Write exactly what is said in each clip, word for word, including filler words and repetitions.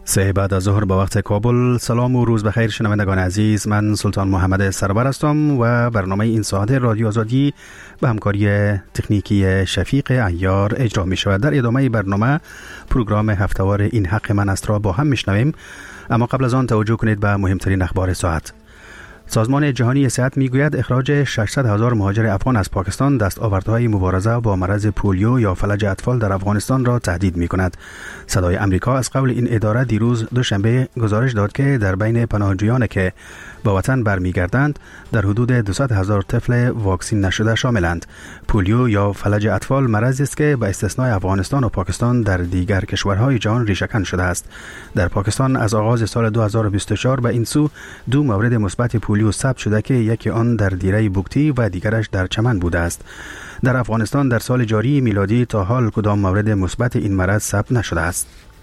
سه بعد از ظهر با وقت کابل. سلام و روز بخیر شنوندگان عزیز، من سلطان محمد سرور هستم و برنامه این ساعت رادیو آزادی به همکاری تکنیکی شفیق عیار اجرا می شود. در ادامه برنامه پروگرام هفته‌وار این حق من است را با هم میشنویم، اما قبل از آن توجه کنید به مهمترین اخبار ساعت. سازمان جهانی صحت میگوید اخراج ششصد هزار مهاجر افغان از پاکستان دستاوردهای مبارزه با مرض پولیو یا فلج اطفال در افغانستان را تهدید می کند. صدای امریکا از قول این اداره دیروز دوشنبه گزارش داد که در بین پناهجویان که به وطن برمیگردند در حدود دویست هزار طفل واکسین نشده شاملند. پولیو یا فلج اطفال مرضی است که به استثنای افغانستان و پاکستان در دیگر کشورهای جهان ریشه‌کن شده است. در پاکستان از آغاز سال دو هزار و بیست و چهار به این سو دو مورد مثبت پولیو ثبت شده که یکی آن در دیره بوکتی و دیگرش در چمن بوده است. در افغانستان در سال جاری میلادی تا حال کدام مورد مثبت این مرض ثبت نشده است.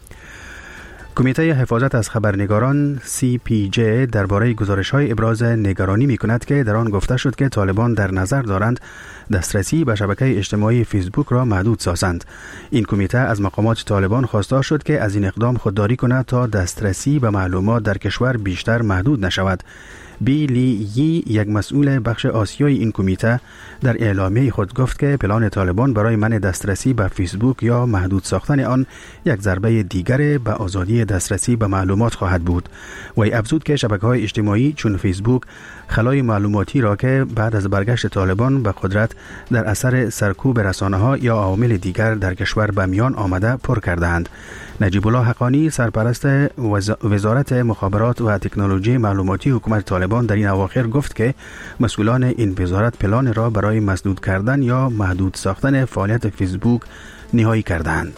کمیته حفاظت از خبرنگاران سی پی جی درباره گزارش‌های ابراز نگرانی می‌کند که در آن گفته شد که طالبان در نظر دارند دسترسی به شبکه اجتماعی فیسبوک را محدود سازند. این کمیته از مقامات طالبان خواستار شد که از این اقدام خودداری کند تا دسترسی به معلومات در کشور بیشتر محدود نشود. بی لی یی، یک مسئول بخش آسیایی این کمیته، در اعلامیه خود گفت که پلان طالبان برای منع دسترسی به فیسبوک یا محدود ساختن آن یک ضربه دیگر به آزادی دسترسی به معلومات خواهد بود. وی افزود که شبکه‌های اجتماعی چون فیسبوک خلای معلوماتی را که بعد از برگشت طالبان به قدرت در اثر سرکوب رسانه‌ها یا عوامل دیگر در کشور به میان آمده پر کردند. نجیب الله حقانی، سرپرست وزارت مخابرات و تکنولوژی معلوماتی حکومت طالبان، در این اواخر گفت که مسئولان این وزارت پلان را برای مسدود کردن یا محدود ساختن فعالیت فیسبوک نهایی کردند.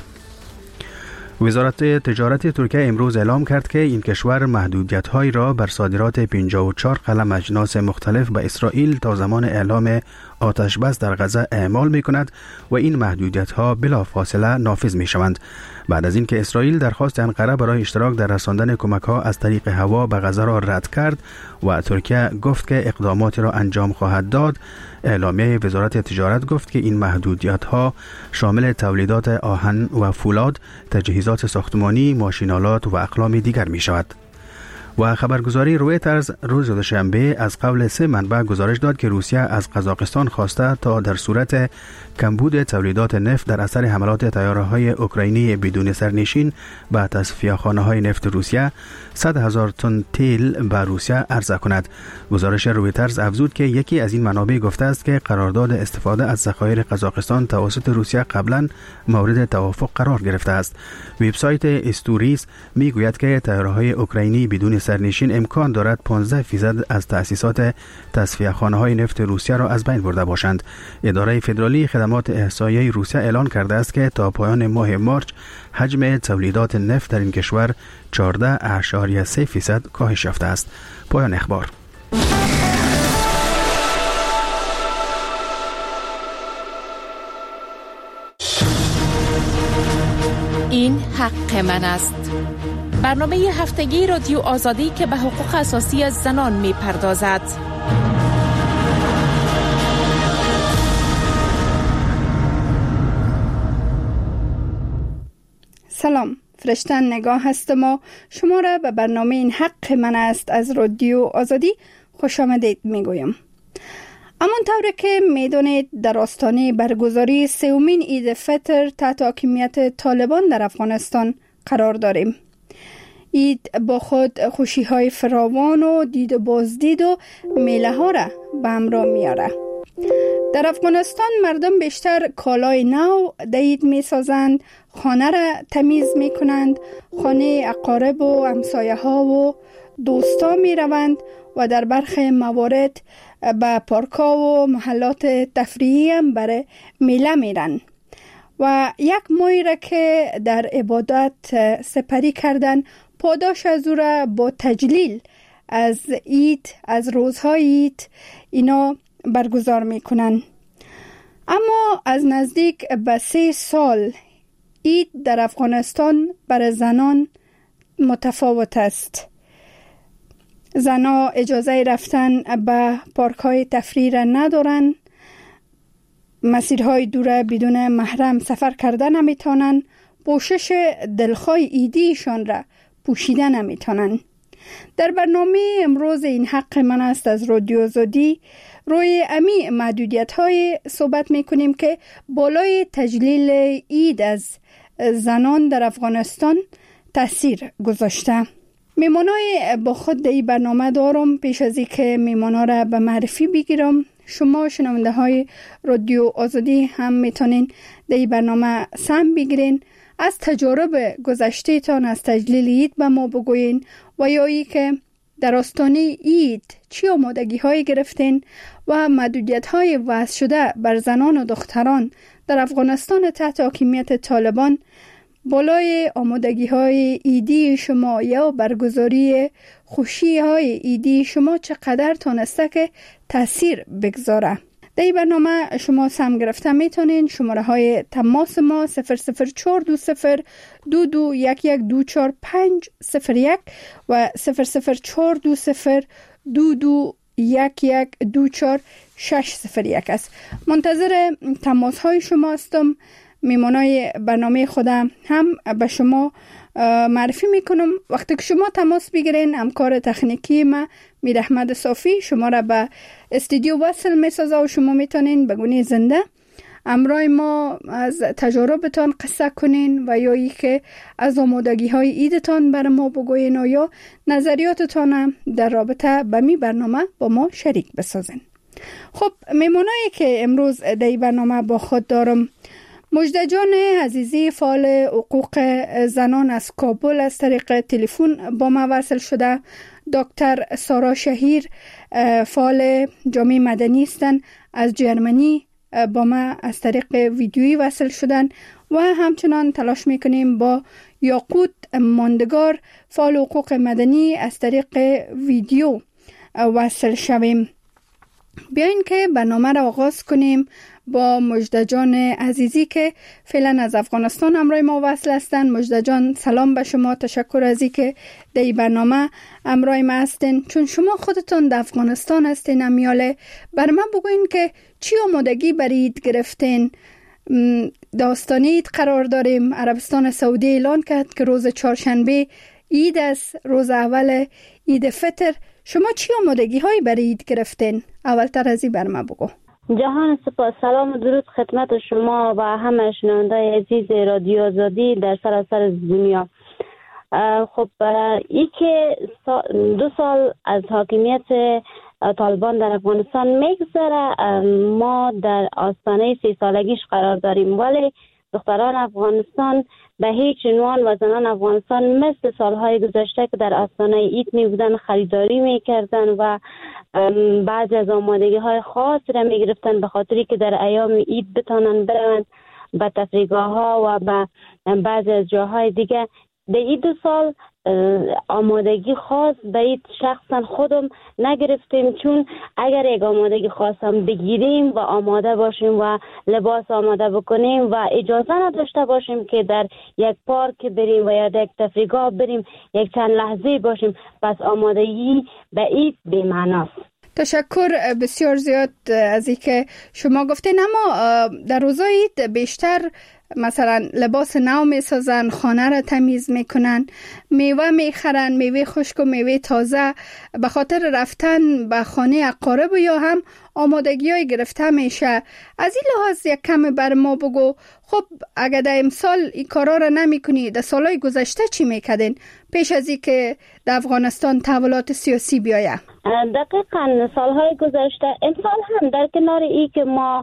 وزارت تجارت ترکیه امروز اعلام کرد که این کشور محدودیت‌هایی را بر صادرات پنجاه و چهار قلم اجناس مختلف به اسرائیل تا زمان اعلام آتش بس در غزه اعمال می‌کند و این محدودیت‌ها بلافاصله نافذ می‌شوند. بعد از اینکه اسرائیل درخواست انقره برای اشتراک در رساندن کمک‌ها از طریق هوا به غزه را رد کرد و ترکیه گفت که اقداماتی را انجام خواهد داد، اعلامیه وزارت تجارت گفت که این محدودیت‌ها شامل تولیدات آهن و فولاد، تجهیزات ساختمانی، ماشین‌آلات و اقلام دیگر می‌شود. و خبرگزاری رویترز روز دوشنبه از قول سه منبع گزارش داد که روسیه از قزاقستان خواسته تا در صورت کمبود تولیدات نفت در اثر حملات طیاره‌های اوکراینی بدون سرنشین به تصفیه‌خانه‌های نفت روسیه صد هزار تن تیل به روسیه عرضه کند. گزارش رویترز افزود که یکی از این منابع گفته است که قرارداد استفاده از ذخایر قزاقستان توسط روسیه قبلا مورد توافق قرار گرفته است. وبسایت استوریس میگوید که طیاره‌های اوکراینی بدون سرنشین امکان دارد پانزده فیصد از تأسیسات تصفیه‌خانه‌های نفت روسیه را از بین برده باشند. اداره فدرالی خدمات احصایه روسیه اعلان کرده است که تا پایان ماه مارچ حجم تولیدات نفت در این کشور چهارده اشاریه سه فیصد کاهش یافته است. پایان اخبار. این حق من است. برنامه هفتگی رادیو آزادی که به حقوق اساسی زنان می پردازد. سلام، فرشتن نگاه هستم و شما را به برنامه این حق من است از رادیو آزادی خوش آمدید می گویم. همانطور که می دانید در آستانه برگزاری سومین عید فطر تحت حاکمیت طالبان در افغانستان قرار داریم. عید با خود خوشی های فراوان و دید و بازدید و میله ها را به همراه میاره. در افغانستان مردم بیشتر کالای نو در عید می سازند، خانه را تمیز می کنند، خانه اقارب و همسایه ها و دوستا می روند و در برخی موارد به پارکا و محلات تفریحی هم برای میله میرن و یک ماهی را که در عبادت سپری کردن پاداش از او را با تجلیل از عید، از روزهای عید اینا برگزار میکنن. اما از نزدیک به سه سال عید در افغانستان برای زنان متفاوت است. زنها اجازه رفتن به پارک‌های تفریح را ندارن، مسیرهای دور بدون محرم سفر کردن نمیتونن، پوشش دلخواه عیدیشان را پوشیده نمیتونن. در برنامه امروز این حق من است از رادیو آزادی روی امی محدودیت های صحبت میکنیم که بالای تجلیل عید از زنان در افغانستان تاثیر گذاشته. میمانای با خود در این برنامه دارم. پیش از اینکه میمانا را به معرفی بگیرم، شما شنونده های رادیو آزادی هم میتونین در این برنامه سهم بگیرین، از تجارب گذشته تان از تجلیل عید به ما بگوین و یا ای که در آستانه عید چی آمادگی های گرفتین و محدودیت های وضع شده بر زنان و دختران در افغانستان تحت حاکمیت طالبان بالای آمادگی های عیدی شما یا برگزاری خوشی های عیدی شما چقدر تانسته که تاثیر بگذاره. در این برنامه شما سهم گرفته میتونین. شماره های تماس ما صفر صفر چهار دو صفر دو دو یک یک دو چهار پنج صفر یک و صفر صفر چهار دو صفر دو دو یک یک دو چهار شش صفر یک است. منتظر تماس های شما هستم. میمانای برنامه خودم هم به شما معرفی میکنم. وقتی که شما تماس بگیرین، همکار تکنیکی ما میر احمد صافی شما را به استودیو وصل میسازه و شما میتونین بگونی زنده امرای ما از تجاربتان قصه کنین و یا ای که از آمادگی های عیدتان بر ما بگوین و یا نظریاتتان در رابطه به می برنامه با ما شریک بسازین. خب میمونایی که امروز در این برنامه با خود دارم، مجده جان عزیزی فعال حقوق زنان از کابل از طریق تلفن با ما وصل شده. دکتر سارا شهیر فعال جامعه مدنی هستند، از جرمنی با ما از طریق ویدیویی وصل شدن و همچنان تلاش میکنیم با یاقوت ماندگار فعال حقوق مدنی از طریق ویدیو وصل شویم. بیاین که برنامه را آغاز کنیم با مجده جان عزیزی که فعلا از افغانستان همراه ما وصل هستند. مجده جان سلام به شما، تشکر از اینکه در این برنامه همراه ما هستین. چون شما خودتون در افغانستان هستین امیاله، بر من بگوین که چی آمادگی برای عید گرفتین؟ داستان عید قرار داریم. عربستان سعودی اعلان کرد که روز چهارشنبه عید است، روز اول عید فطر. شما چی آمادگی هایی برای عید گرفتین؟ اولتر از این بر من بگو. جهان سپاس، سلام و درود خدمت شما و همه شنوندای عزیز رادیو آزادی در سراسر دنیا. خب ای که دو سال از حاکمیت طالبان در افغانستان میگذره، ما در آستانه سی سالگیش قرار داریم، ولی دختران افغانستان به هیچ عنوان و زنان افغانستان مثل سالهای گذشته که در آستانه عید می بودن خریداری می کردن و بعضی از آمادگی های خاص را می گرفتن به خاطری که در ایام عید بتانن برن به تفریحگاه ها و به بعضی از جاهای دیگه. در این دو سال آمادگی خاص به این شخصا خودم نگرفتیم، چون اگر یک آمادگی خاص هم بگیریم و آماده باشیم و لباس آماده بکنیم و اجازه نداشته باشیم که در یک پارک بریم و یا در یک تفریحگاه بریم یک چند لحظه باشیم، پس آمادگی به عید بی‌معناست. تشکر بسیار زیاد از اینکه شما گفتین. اما در روزای عید بیشتر مثلا لباس نو میسازن، خانه را تمیز میکنن، میوه میخرن، میوه خشک و میوه تازه به خاطر رفتن به خانه اقارب یا هم آمادگی های گرفته میشه. از این لحاظ یک کم بر ما بگو. خب اگر در امسال این کارا را نمی کنی، در سالهای گذشته چی میکردین پیش از این که در افغانستان تحولات سیاسی بیایه؟ دقیقاً سالهای گذشته، امسال هم در کنار ای که ما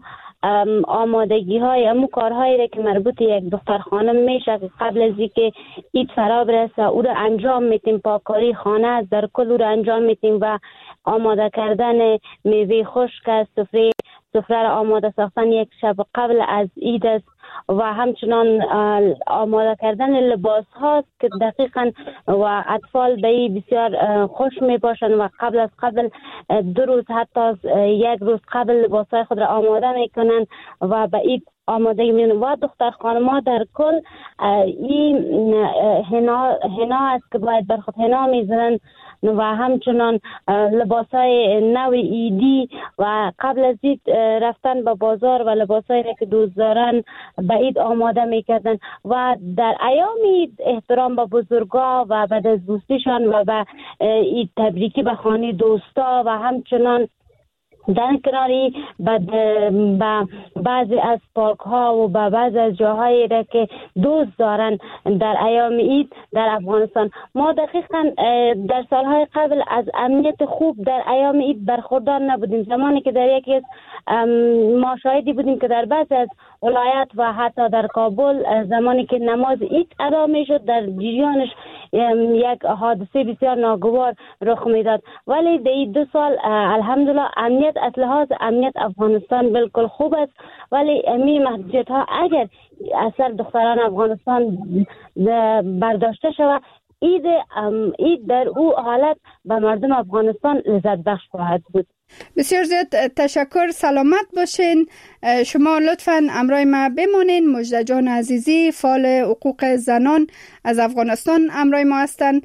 آمادگی های امو کارهایی را که مربوط یک دختر خانم میشه که قبل از اینکه عید فرا برسه او را انجام میتیم، پاککاری خانه در کل او را انجام میتیم و آماده کردن میوه خشک است، سفره سفره را آماده ساختن یک شب قبل از عید است و همچنان آماده کردن لباس هاست که دقیقاً و اطفال به این بسیار خوش می باشند و قبل از قبل دو روز حتی یک روز قبل لباس های خود را آماده می کنند و به این آماده می و دختر خانم‌ها در کل این هنا هنا است که باید بر خود هنا می زنند و همچنان لباسای نو ایدی و قبل از عید رفتن به بازار و لباسایی را که دوست دارن به عید آماده میکردن و در ایام عید احترام به بزرگا و به دستبوسیشان و به عید تبریکی به خانه دوستا و همچنان در کناری به بعضی از پارک ها و به بعضی از جاهایی را که دوست دارن در ایام عید در افغانستان. ما دقیقا در سالهای قبل از امنیت خوب در ایام عید برخوردار نبودیم. زمانی که در یکی از ما شاهدی بودیم که در بعضی از ولایت و حتی در کابل زمانی که نماز عید ادا می شد در جریانش یک حادثه بسیار ناگوار رخ میداد. ولی در این دو سال الحمدلله امنیت از لحاظ امنیت افغانستان بالکل خوب است، ولی امی محدودیت ها اگر اثر دختران افغانستان برداشته شود عید عید در او حالت به مردم افغانستان لذت بخش خواهد بود. بسیار زیاد تشکر، سلامت باشین. شما لطفاً امرای ما بمونین. مجده جان عزیزی فعال حقوق زنان از افغانستان امرای ما هستن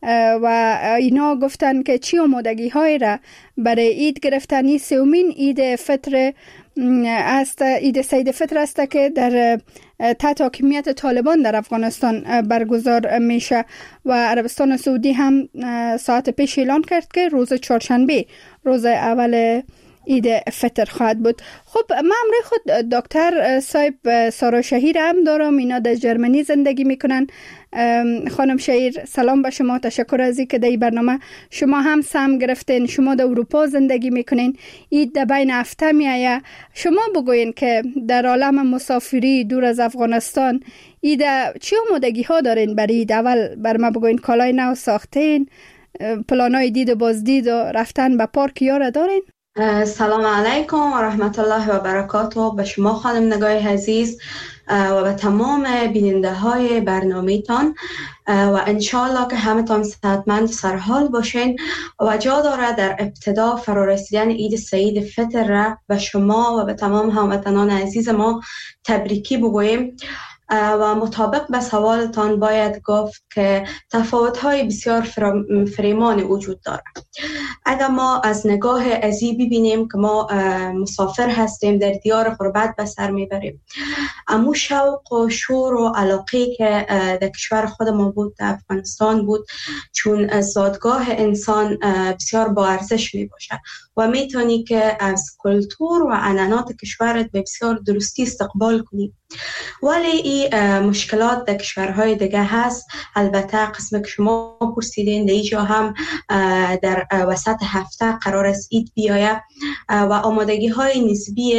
و اینا گفتن که چی آمادگی های را برای عید گرفتنی سومین عید فطر است، عید سید فطر است که در تحت حاکمیت طالبان در افغانستان برگزار میشه و عربستان سعودی هم ساعت پیش اعلان کرد که روز چهارشنبه روز اول عید فطر خواهد بود. خب ما امروز خود دکتر صاحب سارا شهیر هم دارم، اینا در جرمنی زندگی میکنن. خانم شهیر سلام به شما، تشکر از اینکه در این برنامه شما هم سهم گرفتین. شما در اروپا زندگی میکنین، عید در بین هفته میایه. شما بگوین که در عالم مسافری دور از افغانستان عید چی آمادگی ها دارین برای عید؟ اول بر ما بگوین کالای نو ساختین، پلانای دید و بازدید و رفتن به پارک یاره دارین؟ سلام علیکم و رحمت الله و برکاته به شما خانم نگاه عزیز و به تمام بیننده های برنامه تان و انشالله که همه تان صحتمند سرحال باشین و جا داره در ابتدا فرارسیدن عید سعید فطر را به شما و به تمام هموطنان عزیز ما تبریکی بگوییم. و مطابق به سوالتان باید گفت که تفاوت‌های بسیار فریمان وجود دارد. اگر ما از نگاه ازی ببینیم که ما مسافر هستیم، در دیار غربت به سر میبریم، امو شوق و شور و علاقه که در کشور خودمون بود، در افغانستان بود، چون زادگاه انسان بسیار با ارزش می باشه و میتونی که از کلتور و عنعنات کشورت به بسیار درستی استقبال کنی. ولی این مشکلات در کشورهای دیگه هست. البته قسم که شما پرسیدین در اینجا هم در وسط هفته قرار است عید بیاید و آمادگی های نسبی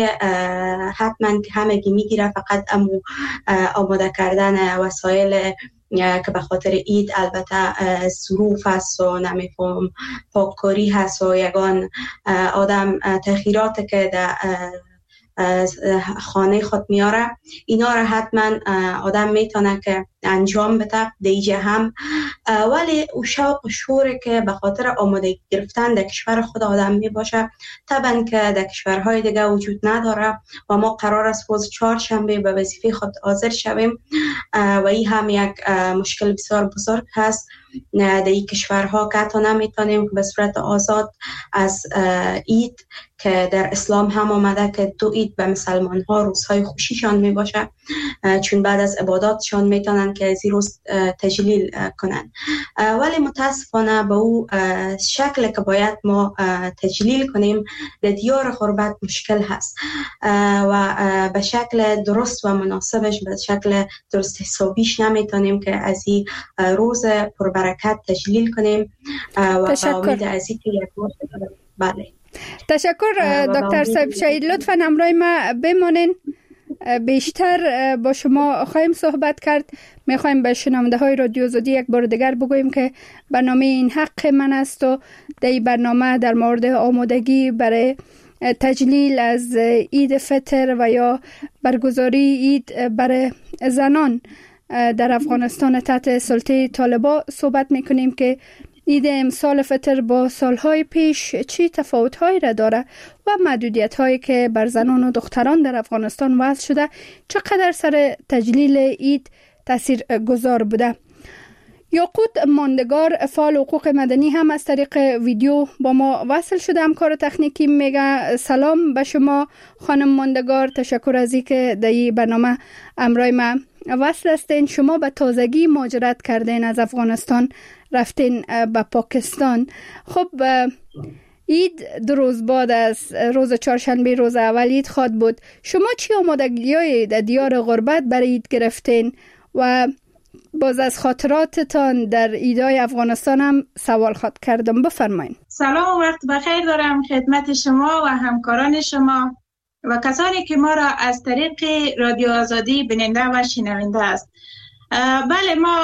حتما که همگی میگیره، فقط امو آماده کردن وسایل که به خاطر عید البته ظروف هست و نمیفهم پاککاری هست و یگان آدم تغییرات که در خانه خود میاره، اینا را حتما آدم میتونه که انجام بده دیگه هم. ولی او شوق و شوری که به خاطر آماده گرفتن در کشور خود آدم می باشه طبعا که در کشورهای دیگه وجود نداره و ما قرار است روز چهارشنبه به وظیفه خود حاضر شویم و این هم یک مشکل بسیار بزرگ هست در این کشورها که حتی نمیتونیم که به صورت آزاد از عید که در اسلام هم آمده که دو عید به مسلمان ها روزهای خوشیشان می باشه، چون بعد از عباداتشان میتونن که از این روز تجلیل کنن. ولی متاسفانه به او شکل که باید ما تجلیل کنیم در دیار غربت مشکل هست و به شکل درست و مناسبش، به شکل درست حسابیش نمیتونیم که از این روز پربرکت تجلیل کنیم و با امید از این که یک روز بله. تشکر دکتر صاحب شهید، لطفاً همراه ما بمانین. بیشتر با شما خواهیم صحبت کرد. میخوایم به شنونده های رادیو آزادی یک بار دیگر بگوییم که برنامه این حق من است و در این برنامه در مورد آمادگی برای تجلیل از عید فطر و یا برگزاری عید برای زنان در افغانستان تحت سلطه طالبان صحبت میکنیم که عید امسال فطر با سالهای پیش چی تفاوت‌هایی را داره و محدودیت‌هایی که بر زنان و دختران در افغانستان وضع شده چقدر سر تجلیل عید تأثیر گذار بوده. یاقوت ماندگار فعال حقوق مدنی هم از طریق ویدیو با ما وصل شده. همکار تکنیکی میگه سلام به شما خانم ماندگار، تشکر از اینکه در این برنامه امرای ما وصل هستین. شما به تازگی مهاجرت کردین، از افغانستان رفتین به پاکستان. خب عید دو روز بعد از روز چهارشنبه روز اول عید خواد بود. شما چی آمادگی‌های در دیار غربت برای عید گرفتین و باز از خاطراتتان در عیدهای افغانستان هم سوال خواد کردم، بفرمایید. سلام و وقت بخیر دارم خدمت شما و همکاران شما و کسانی که ما را از طریق رادیو آزادی بیننده و شنونده است. بله، ما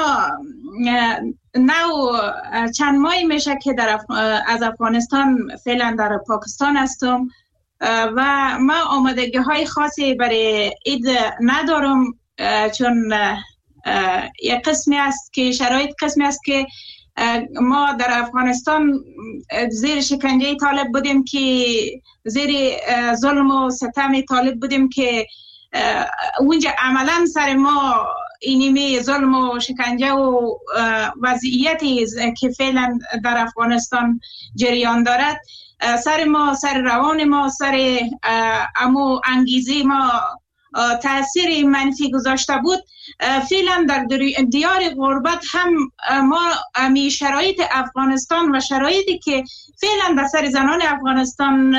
نو چند ماهی میشه که در اف... از افغانستان فعلا در پاکستان هستم و ما آمادگی های خاصی برای عید ندارم، چون یک قسمی است که شرایط قسمی است که ما در افغانستان زیر شکنجه طالب بودیم، که زیر ظلم و ستم طالب بودیم که اونجا عملا سر ما اینمی ظلم و شکنجه و وضعیتی که فعلا در افغانستان جریان دارد سر ما، سر روان ما، سر امو انگیزی ما تأثیر منفی گذاشته بود. فعلا در دیار غربت هم ما امی شرایط افغانستان و شرایطی که فعلا در سر زنان افغانستان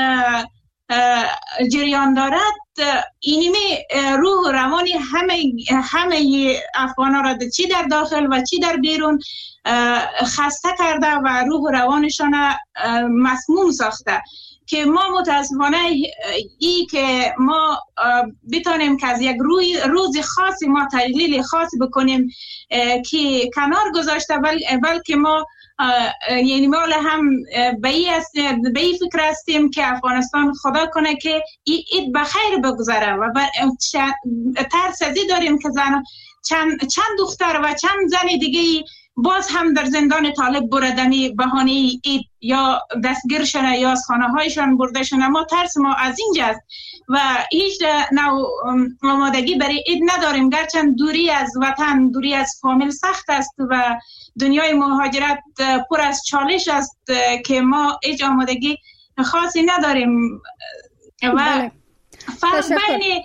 جریان دارد اینمی روح و روانی همه همه افغان ها را چی در داخل و چی در بیرون خسته کرده و روح و روانشان مسموم ساخته، که ما متاسفانه ای که ما بتانیم که از یک روی روز خاصی ما تحلیل خاص بکنیم که کنار گذاشته، بل بلکه ما یعنی ما هم به این فکر هستیم که افغانستان خدا کنه که عید بخیر بگذره و ترس ازی داریم که زن چند چند دختر و چند زن دیگه باز هم در زندان طالب بردنی بهانه عید یا دستگیر شدن یا از خانه هایشان برده شدن. ما ترس ما از اینجاست و هیچ نوع آمادگی برای عید نداریم، گرچند دوری از وطن، دوری از فامیل سخت است و دنیای مهاجرت پر از چالش است که ما هیچ آمادگی خاصی نداریم و فرق بین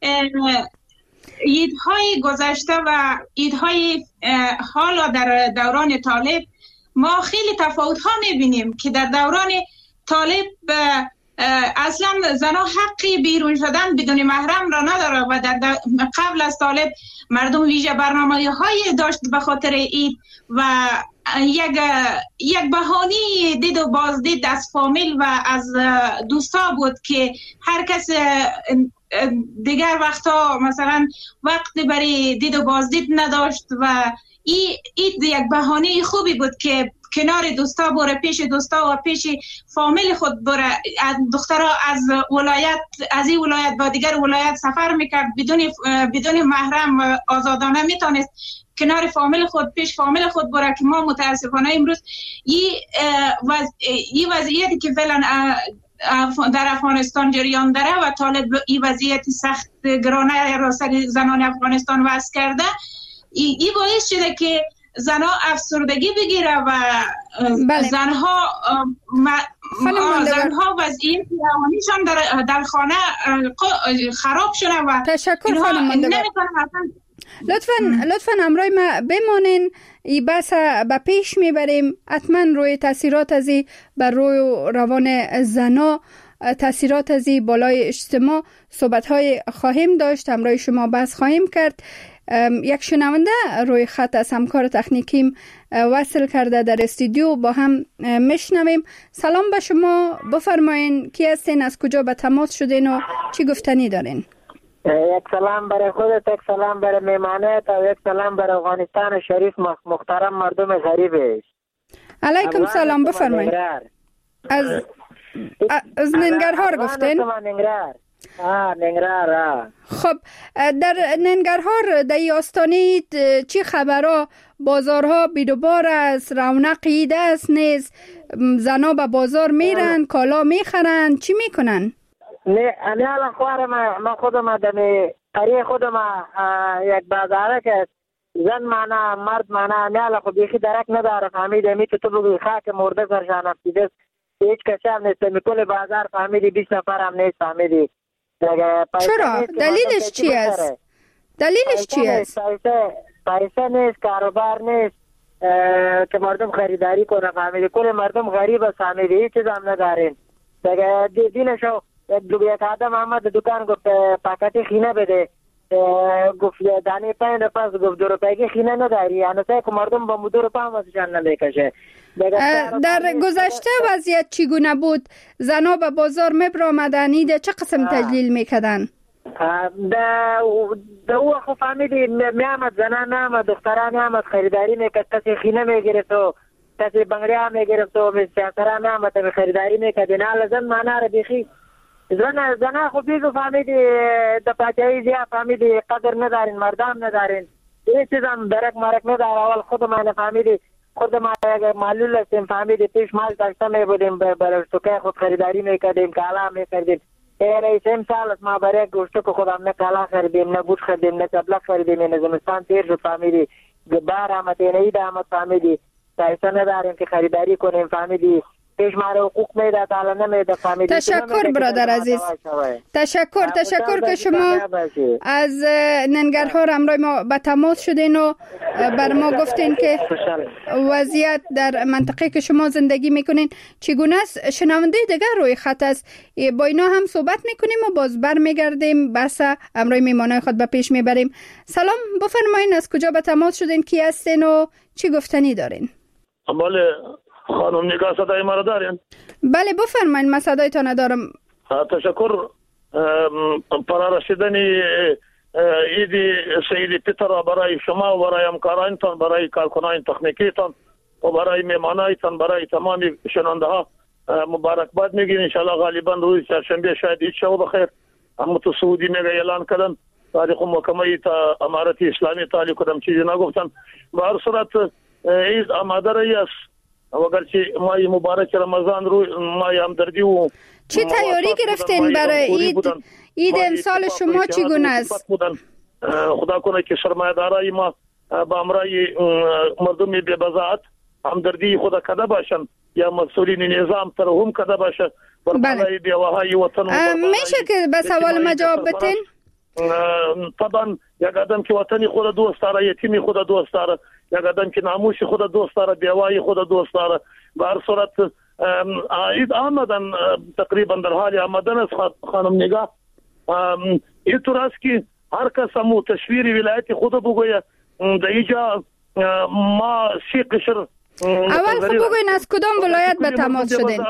عیدهای گذشته و عیدهای حالا در دوران طالب ما خیلی تفاوت‌ها می‌بینیم که در دوران طالب اصلا زنها حقی بیرون شدن بدون محرم را نداره و در قبل از طالب مردم ویژه برنامه‌های داشت به خاطر عید و یک یک بهانه دید و بازدید از فامیل و از دوستا بود که هر کس دیگر وقتا مثلا وقت برای دید و بازدید نداشت و این یک بهانه خوبی بود که کنار دوستا بره، پیش دوستا و پیش فامیل خود بره. دخترها از ولایت از این ولایت با دیگر ولایت سفر میکرد بدون بدون محرم و آزادانه میتونست کنار فامیل خود پیش فامیل خود بره، که ما متاسفانه امروز این وضع... وضعیتی که فعلا در افغانستان جریان داره و طالب این وضعیت سخت گرانه را سر زنان افغانستان وضع کرده، این باعث شده که زنها افسردگی بگیره و بله. زنها م... زنها وضعیت روانیشان در در خانه خراب شده و تشکر خانم ماندگار. لطفاً لطفاً امرای ما بمانین، ای بس به پیش میبریم. حتما روی تاثیرات از ای بر روی روان زنا، تاثیرات از ای بالای اجتماع صحبت های خواهیم داشت، امرای شما بس خواهیم کرد. یک شنونده روی خط از همکار تکنیکیم وصل کرده در استودیو، با هم میشنویم. سلام به شما، بفرمایین کی هستین، از کجا به تماس شدین و چی گفتنی دارین؟ یک سلام برای خودت، یک سلام برای میمانت و یک سلام برای افغانستان شریف محترم مردم غریبش. علیکم سلام، بفرمایید. از از ننگرهار گفتین؟ آه ننگرهار. خب در ننگرهار در آستانه چی خبرها؟ بازارها بیدوبار است، رونق عید است نیز، زنا به بازار میرن، کالا میخرن، چی میکنن؟ نه نه الان خواره ما ما خودم دمی قریه خودم یک بازاره که زن معنا مرد معنا میاله خو بیخی درک نداره فهمیده می که تو بگوی خاک مرده سرشان افتیده هیچ کسی هم نیست کل بازار فهمیدی بیست نفر هم نیست فهمیدی. چرا؟ دلیلش چی است؟ دلیلش چی است؟ پیسه پیسه نیست، کاروبار نیست که مردم خریداری کنه فهمیدی. کل مردم غریب است فهمیدی، هیچ چیز هم ندارین. دیگه دیلشو یک آدم آمد دکان گفت پاکتی خینه بده، گفت دانه پنج نفس گفت دو روپیه خینه نداری، یعنی سه که مردم با دو روپیه هم ازشان نمیکشه. در گذشته وضعیت چگونه بود؟ زنها به بازار میبرامدن، ایده چه قسم تجلیل میکردن؟ در او خب فهمیدی میامد زنان میامد دختران میامد خریداری میکرد، کسی خینه میگرفت و کسی بنگری ها میگرفت و سیاسر ها میامد خریداری میکرد. نه زن معنا را بیخی زن زنها خب بیزو فهمیدی در پاچایی زیاد فهمیدی قدر ندارین، مردم ندارین، این چیز هم درک مرک ندار. اول خود من فهمیدی خود ما معلول هستیم فهمیدی، پیش مال داشته میبودیم برای سوکه خود خریداری میکردیم، کالا میکردیم. رئیس امسال ما برای گوشت که خودم نه کالا خریدیم نه گوشت خریدیم نه چبلک خریدیم، نه زمستان تیر شد فهمیدی، بار آمد نه عید آمد فهمیدی، پیسه نداریم که خریداری کنیم فهمیدی، پیش ما رو حقوق میده تا نمیده فهمیدی. تشکر برادر عزیز، تشکر تشکر که شما از ننگرهار همراه ما به تماس شدین و بر ما گفتین که وضعیت در منطقه که شما زندگی میکنین چگونه است. شنونده دیگر روی خط است، با اینا هم صحبت میکنیم و باز بر میگردیم بحث همراه میمانای خود به پیش میبریم. سلام، بفرمایین از کجا به تماس شدین، کی هستین و چی گفتنی دارین؟ بله خانم نگاه صدای مرا دارین؟ بله بفرمایید، من صدایتان دارم. تشکر. پر رسیدنی عید سعید فطر برای شما و برای همکارانتان، برای کارکنان تکنیکیتان و برای میمانایتان، برای تمام شنونده ها مبارکباد میگیم. ان شاء الله غالبا روز چهارشنبه شاید عید شو بخیر. اما تو سعودی میگه اعلان کردن تاریخ محکمه تا امارت اسلامی تعالی کدام چیزی نگفتن. به هر صورت عید آماده رایی است و اگرچه ماه مبارک رمضان رو ماه همدردی و چی تیاری گرفتین برای عید؟ عید امسال شما چگونه است؟ خدا کنه که سرمایه‌دارای ما با امرای مردم بی بضاعت همدردی خدا کده باشن یا مسئولین نظام ترحم کده باشه بر بالای دیواهای وطن. میشه که به سوال ما جواب بتین؟ طبعا یک آدم که وطنی خود دوست داره، یتیمی خود دوست داره، یک آدم که ناموس خود دوست داره، دیوای خود دوست داره. به هر صورت عید آمدن تقریبا در حال آمدن است خانم نگاه. اینطور است که هر کس هم تشویر ولایت خود بگویه. در اینجا ما سی قشر اول خب بگوین از کدام ولایت به تماس شدین؟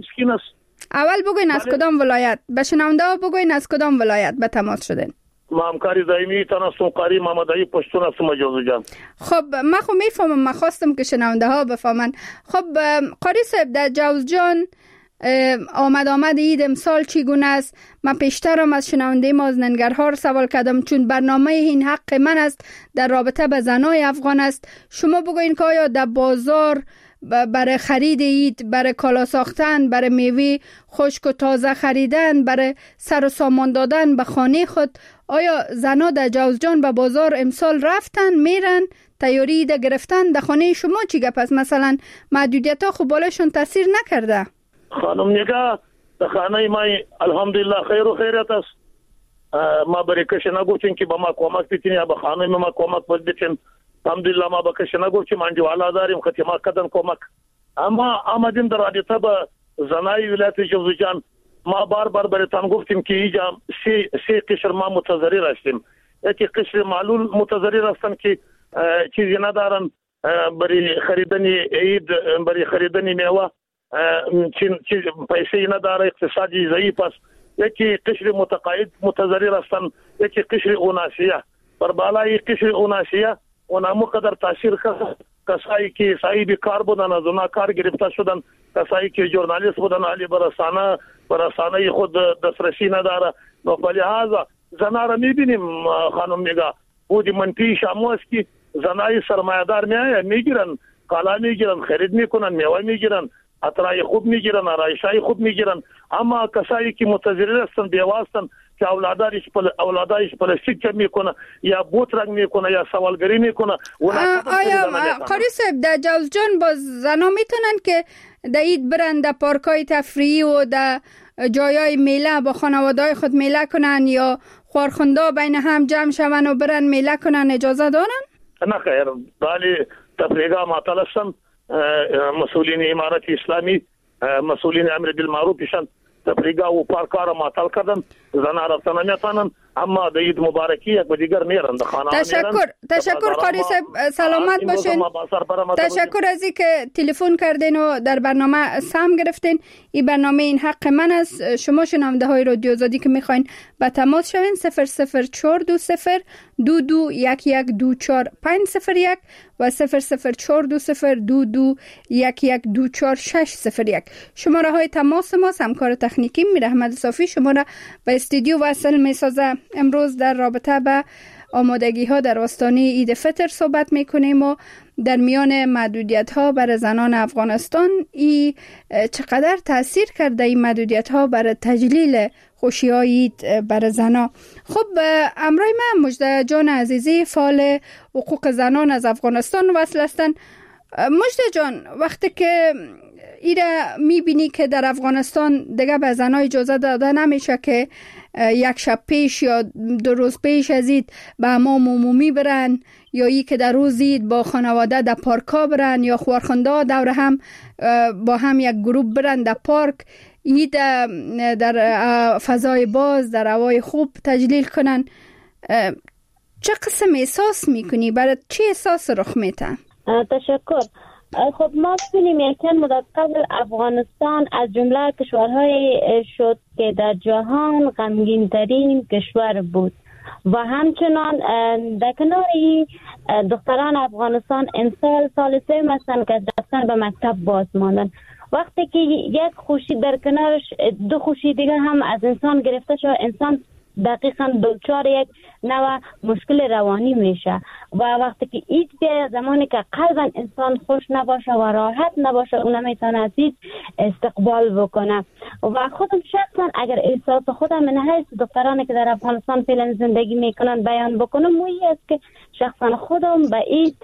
اول بگوین از کدام ولایت، به شنونده ها بگوین از کدام ولایت به تماس شدین. ما همکاری دائمی تناستم قاری محمدعی پشتون هستم جوزو جان. خب من خب میفهمم، من خواستم که شنونده ها بفهمن. خب قاری صاحب در جوز جان آمد آمد عید امسال چگونه است؟ من پیشترم از شنونده ما از ننگرهار سوال کردم چون برنامه این حق من است در رابطه به زنای افغان است. شما بگوین که آیا در بازار برای خرید عید، برای کالا ساختن، برای میوه خشک و تازه خریدن، برای سر و سامان دادن به خانه خود، آیا زنها در جوزجان به بازار امسال رفتن میرن تیاری عید گرفتن؟ در خانه شما چی گپ است؟ مثلا محدودیت ها خب بالاشون تاثیر نکرده؟ خانم نگاه در خانه ما الحمدلله خیر و خیرت است. ما برای کسی نگوچیم که با ما کمک بیتین یا با خانه ما کمک بیتین. الحمدلله ما با کسی نگوچیم انجوالا داریم خطی ما کدن کمک. اما آمدیم در رابطه با زنای ولایت جوزجان. ما بار بار برایتان گفتیم که اینجا سی, سی قشر ما متضرر هستیم. یکی قشر معلول متضرر هستن که چیزی ندارن برای خریدنی عید، برای خریدنی میوه چیز پیسه نداره، اقتصادی ضعیف است. یکی قشر متقاعد متضرر هستن، یکی قشر اوناسیه. بر بالای قشر اوناسیه اونا مقدر تاثیر کرد. کسایی که صاحب کار بودن از اونا کار گرفته شدن، کسایی که ژورنالیست بودن علی برسانه برسانه خود دسترسی نداره. نو په لحاظ زنا را میبینیم خانم نگاه بودی منفی شامو است که زنای سرمایه‌دار میایه میگیرن، کالا میگیرن، خرید میکنن، میوه میگیرن، عطرای خوب میگیرن، آرایشای خوب میگیرن. اما کسایی که متضرر هستن بیوه هستن که اولادش پل اولادش پلاستیک میکنه یا بوت رنگ میکنه یا سوالگری میکنه. آیا قاری صاحب در جوزجان باز زنا میتونن که در اید برن در پارکای تفریحی و در جایای میله با خانواده‌های خود میله کنن یا خوارخوندا بین هم جمع شون و برن میله کنن اجازه دارن؟ نه خیر، ولی تفریحگاه معطل هستن. مسئولین امارت اسلامی، مسئولین امر بالمعروفشان تفریحگاه و پارک‌ها را معطل کردن، زنها رفتن نمیتونن. اما در عید مبارکی یک به دیگر میرن در خانه. تشکر تشکر قاری صاحب، سلامت باشین. تشکر از اینکه تلفن کردین و در برنامه سهم گرفتین. این برنامه این حق من است. شما شنونده های رادیو آزادی که میخواین با تماس شوین صفر صفر چهار دو صفر دو دو یک یک دو چهار پنج صفر یک و صفر صفر چهار دو صفر دو دو یک یک دو چهار شش صفر یک. شماره های تماس ما همکار تکنیکی میر احمد صافی شما را به استودیو وصل میسازه. امروز در رابطه به آمادگی ها در آستانه عید فطر صحبت میکنیم و در میان محدودیت ها برای زنان افغانستان ای چقدر تاثیر کرده این محدودیت ها برای تجلیل خوشی های عید برای زنان. خب امروز من مجده جان عزیزی فعال حقوق زنان از افغانستان وصل هستند. مجده جان، وقتی که ایره میبینی که در افغانستان دیگه به زنها اجازه داده نمیشه که یک شب پیش یا دو روز پیش از عید به حمام عمومی برن یا ای که در روز عید با خانواده در پارکا برن یا خوارخونده دور هم با هم یک گروه برن در پارک، عید در فضای باز در هوای خوب تجلیل کنن، چه قسم احساس میکنی؟ برای چه احساس رخ میته؟ تشکر. خب ما ببینیم یکن مدت قبل افغانستان از جمله کشورهای شد که در جهان غمگین ترین کشور بود و همچنان در کنار دختران افغانستان امسال سال سوم هستند که رفتن به مکتب باز ماندن. وقتی که یک خوشی در کنارش دو خوشی دیگه هم از انسان گرفته شد، انسان دقیقاً دچار یک نوع مشکل روانی میشه و وقتی که عید بیاید، زمانی که قلباً انسان خوش نباشه و راحت نباشه، اون نمیتونه از عید استقبال بکنه. و خودم شخصاً اگر احساس خودم من حیث دخترانی که در افغانستان فعلا زندگی میکنن بیان بکنم، مویی است که شخصاً خودم به عید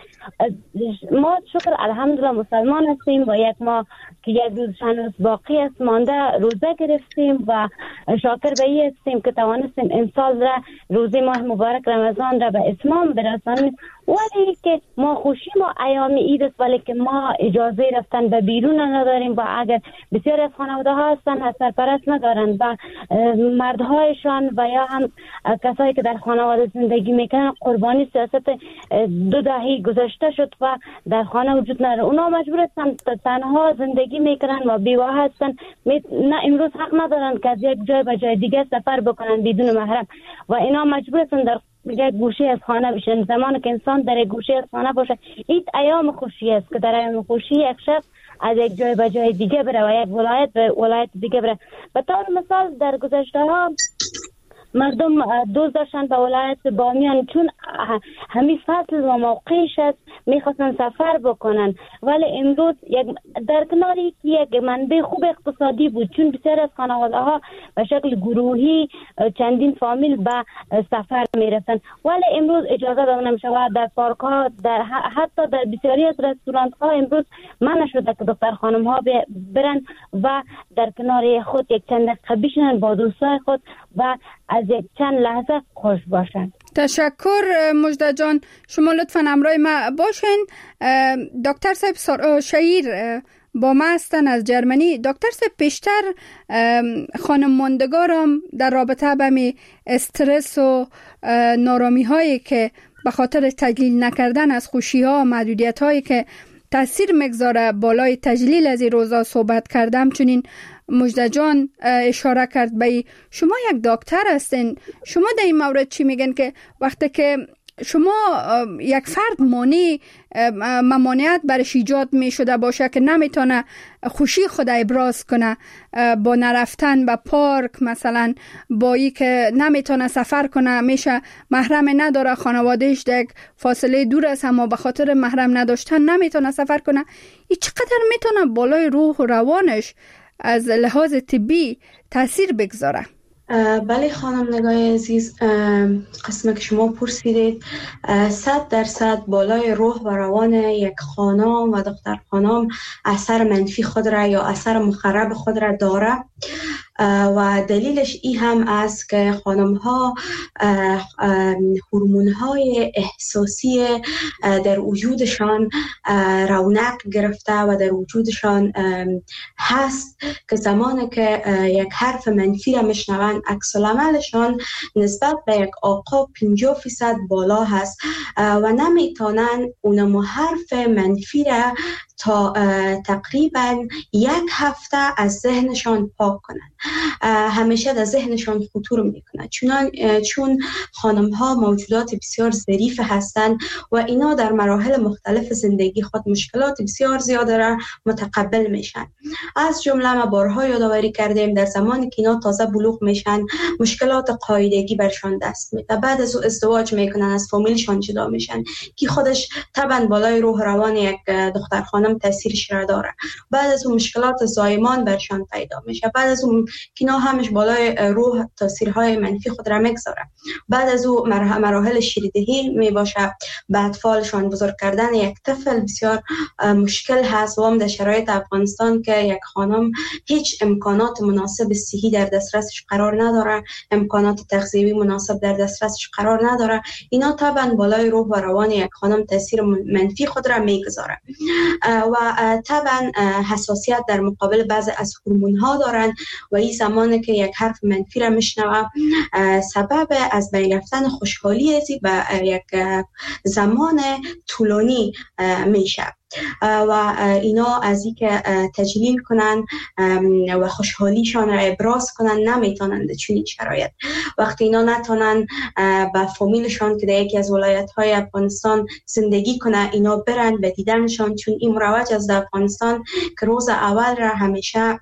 ما شکر الحمدلله مسلمان هستیم و یک ما که یک روز هنوز باقی است مانده روزه گرفتیم و شاکر به این هستیم که توانستیم امسال را روزه ماه مبارک رمضان را به اتمام برسانیم. ولی که ما خوشی ما ایام عید است، ولی که ما اجازه رفتن به بیرون نداریم و اگر بسیار از خانواده ها هستن از سرپرست ندارن و مردهایشان و یا هم کسایی که در خانواده زندگی میکنن قربانی سیاست دو دهه گذشته شد و در خانه وجود نداره، اونا مجبور هستن تنها زندگی میکنن و بیوه هستن، نه امروز حق ندارن که از یک جای به جای دیگه سفر بکنن بدون محرم و اینا مجبور هستن در یک گوشه از خانه بشن. زمانی که انسان در یک گوشه از خانه باشه، این ایام خوشی است که در ایام خوشی یک شخص از یک جای به جای دیگه بره و یک ولایت به ولایت دیگه بره. به طور مثال در گذشته ها مردم دوست داشتن به ولایت بامیان، چون همین فصل و موقعش است میخواستن سفر بکنن، ولی امروز یک در کناری که یک منبع خوب اقتصادی بود، چون بسیار از خانواده ها به شکل گروهی چندین فامیل به سفر میرفتن، ولی امروز اجازه داده نمیشه و در پارک ها در حتی در بسیاری از رستوران ها امروز منع شده که دختر خانم ها برن و در کنار خود یک چند دقیقه بشینن با دوستای خود و از یک چند لحظه خوش باشن. تشکر مجده جان، شما لطفاً همراه ما باشین. دکتر صاحب شهیر با ما هستن از جرمنی. دکتر صاحب پیشتر خانم ماندگارم در رابطه با می استرس و نارامی هایی که به خاطر تجلیل نکردن از خوشی ها و محدودیت هایی که تاثیر مگذاره بالای تجلیل از این روزا صحبت کردم. چنین مجده جان اشاره کرد به شما یک دکتر هستین، شما در این مورد چی میگن که وقتی که شما یک فرد مانع ممانعت برش ایجاد می شده باشه که نمیتونه خوشی خود ابراز کنه با نرفتن به پارک، مثلا با ای که نمیتونه سفر کنه، میشه محرم نداره، خانوادهش در فاصله دور است اما به خاطر محرم نداشتن نمیتونه سفر کنه، این چقدر میتونه بالای روح و روانش از لحاظ طبی تاثیر بگذاره؟ بله خانم نگاه عزیز، قسم که شما پرسیدید صد درصد بالای روح و روان یک خانم و دختر خانم اثر منفی خود را یا اثر مخرب خود را داره و دلیلش این هم است که خانم ها هورمون های احساسی در وجودشان رونق گرفته و در وجودشان هست که زمانی که یک حرف منفی را میشنوند عکس العملشان نسبت به یک آقا پنجاه فیصد بالا هست و نمیتونن اونم حرف منفی را تا تقریبا یک هفته از ذهنشان پاک کنند. همیشه در ذهنشان خطور میکنه چون چون خانم ها موجودات بسیار ظریف هستند و اینا در مراحل مختلف زندگی خود مشکلات بسیار زیاده را متقبل میشن. از جمله ما بارها یادآوری کردیم در زمانی که اینا تازه بلوغ میشن مشکلات قاعدگی برشان دست میده، بعد از ازدواج میکنن از فامیلشان جدا میشن که خودش طبعا بالای روح روان یک دختر خانم تاثیرش را داره. بعد از اون مشکلات زایمان برشان پیدا میشه، بعد از اون کینا همش بالای روح تاثیرهای منفی خود را میگذاره. بعد از اون مراحل شیردهی می باشه، به اطفالشان بزرگ کردن یک طفل بسیار مشکل هست و هم در شرایط افغانستان که یک خانم هیچ امکانات مناسب صحی در دسترسش قرار نداره، امکانات تغذیوی مناسب در دسترسش قرار نداره، اینا طبعا بالای روح و روان یک خانم تاثیر منفی خود را میگذاره و طبعا حساسیت در مقابل بعض از هورمون ها دارن و این زمانی که یک حرف منفی را میشنوه سبب از بین رفتن خوشحالی ازی به یک زمان طولانی میشه و اینا از این که تجلیل کنن و خوشحالیشان را ابراز کنن نمیتونن در چنین شرایط. وقتی اینا نتونن با فامیلشان که در یکی از ولایت های افغانستان زندگی کنه اینا برن به دیدنشان، چون این مروج از افغانستان که روز اول را همیشه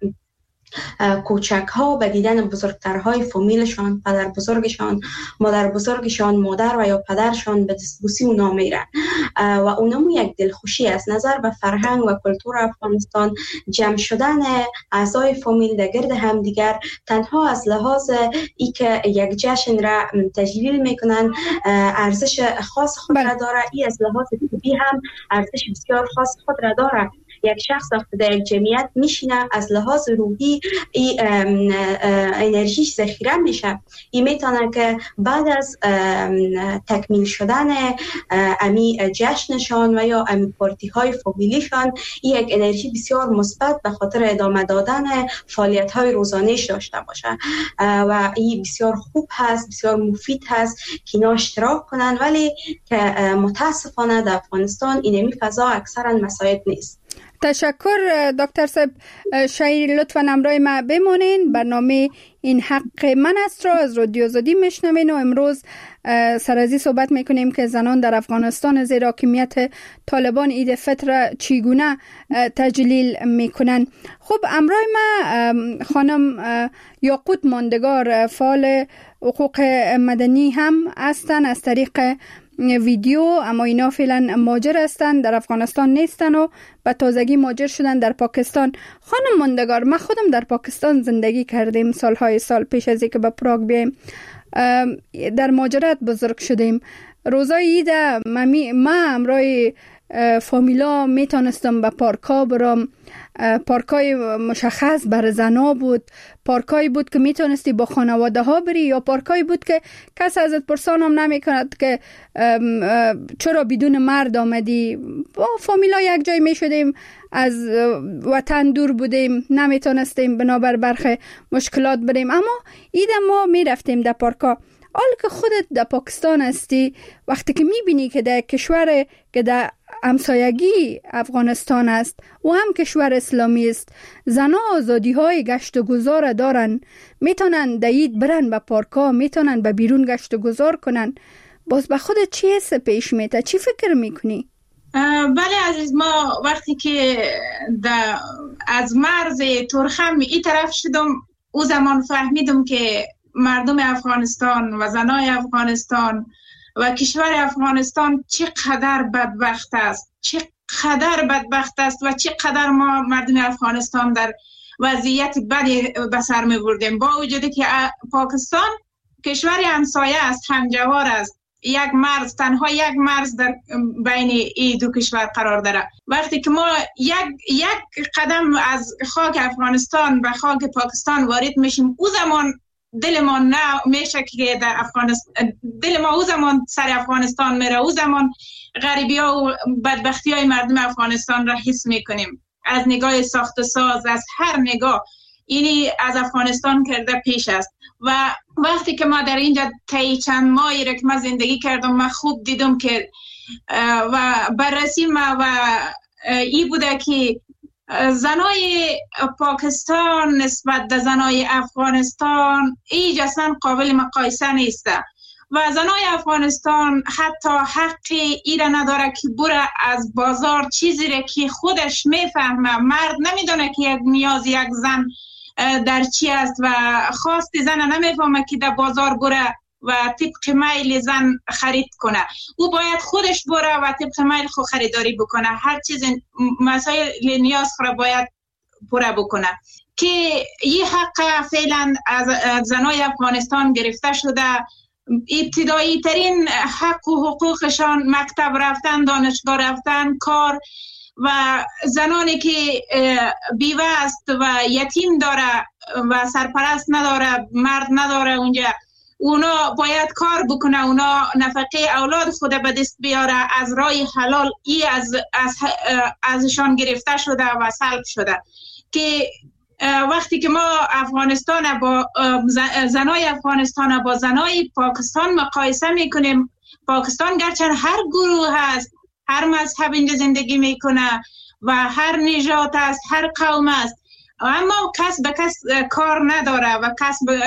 کوچک ها به دیدن بزرگترهای فامیلشان، پدر بزرگشان، مادر بزرگشان، مادر و یا پدرشان به دستبوسی اونا میرن و اونمو یک دلخوشی است. نظر به فرهنگ و کلتور افغانستان جمع شدن اعضای فامیل در گرد همدیگر تنها از لحاظ ای که یک جشن را تجلیل میکنن ارزش خاص خود را داره، ای از لحاظ طبی هم ارزش بسیار خاص خود را داره. یک شخص وقتی در یک جمعیت میشینه از لحاظ روحی ای انرژیش ذخیره میشه، این میتونه که بعد از تکمیل شدن امی جشنشان و یا امی پارتی های فامیلیشان این یک انرژی بسیار مثبت به خاطر ادامه دادن فعالیت های روزانه‌اش داشته باشه و این بسیار خوب هست، بسیار مفید هست که اینا اشتراک کنن، ولی که متاسفانه در افغانستان اینمی فضا اکثرا مساعد نیست. تشکر دکتر صاحب. شاید لطفاً همراه ما بمانین. برنامه این حق من است را از رادیو آزادی میشنوین و امروز سر از این صحبت میکنیم که زنان در افغانستان زیر حاکمیت طالبان عید فطر چگونه تجلیل میکنن. خب همراه ما خانم یاقوت ماندگار فعال حقوق مدنی هم هستن از طریق ویدیو، اما اینا فعلا مهاجر هستن، در افغانستان نیستن و به تازگی مهاجر شدن در پاکستان. خانم ماندگار، ما خودم در پاکستان زندگی کردیم سالهای سال پیش از اینکه به پراگ بیایم، در مهاجرت بزرگ شدیم. روزای عید ما همراه فامیلا میتونستم به پارکا برام. پارکای مشخص بر زنا بود، پارکایی بود که میتونستی با خانواده ها بری، یا پارکایی بود که کس ازت پرسان هم نمی کند که چرا بدون مرد آمدی. با فامیلا یک جای می شدیم، از وطن دور بودیم، نمیتونستیم بنابر برخی مشکلات بریم، اما ایده ما می رفتیم در پارکا. حال که خودت در پاکستان هستی، وقتی که میبینی که در کشور که در همسایگی افغانستان است و هم کشور اسلامی است، زنها آزادی های گشت و گذار دارن، میتونن در عید برن به پارکا، میتونن به بیرون گشت و گذار کنن، باز به خودت چی حس پیش میته؟ چی فکر میکنی؟ بله عزیز، ما وقتی که از مرز ترخم این طرف شدم، او زمان فهمیدم که مردم افغانستان و زنای افغانستان و کشور افغانستان چقدر بدبخت است، چقدر بدبخت است و چقدر ما مردم افغانستان در وضعیت بدی به سر می بردیم. با وجودی که پاکستان کشور همسایه است، همجوار است، یک مرز، تنها یک مرز در بین این دو کشور قرار داره. وقتی که ما یک یک قدم از خاک افغانستان به خاک پاکستان وارد میشیم، او زمان دل ما نه میشه که در افغانستان، دل ما او زمان سر افغانستان میره، او زمان غریبی ها و بدبختی های مردم افغانستان را حس میکنیم. از نگاه ساخت ساز، از هر نگاه، اینی از افغانستان کرده پیش است. و وقتی که ما در اینجا طی چند ماهی را که من زندگی کردم، من خوب دیدم که و بررسی ما و ای بوده که زنای پاکستان نسبت به زنای افغانستان ایج اصلا قابل مقایسه نیست و زنای افغانستان حتی حقی ایره نداره که بره از بازار چیزی را که خودش میفهمه. مرد نمیدونه که یک نیاز یک زن در چی است و خواست زن نمیفهمه که در بازار بره و طبق میل زن خرید کنه. او باید خودش بره و طبق میل خود خریداری بکنه. هر چیز مسائل نیاز خود باید پوره بکنه که این حق فعلا از زنای افغانستان گرفته شده. ابتدایی ترین حق و حقوقشان مکتب رفتن، دانشگاه رفتن، کار و زنانی که بیوه است و یتیم داره و سرپرست نداره، مرد نداره اونجا، اونا باید کار بکنه، اونا نفقه اولاد خود به دست بیاره از راه حلال. ای از, از ازشان گرفته شده و سلب شده که وقتی که ما افغانستان با زنای افغانستان با زنای پاکستان مقایسه میکنیم، پاکستان گرچه هر گروه هست، هر مذهب اینجا زندگی میکنه و هر نژاد است، هر قوم است، اما کس به کس کار نداره و کس به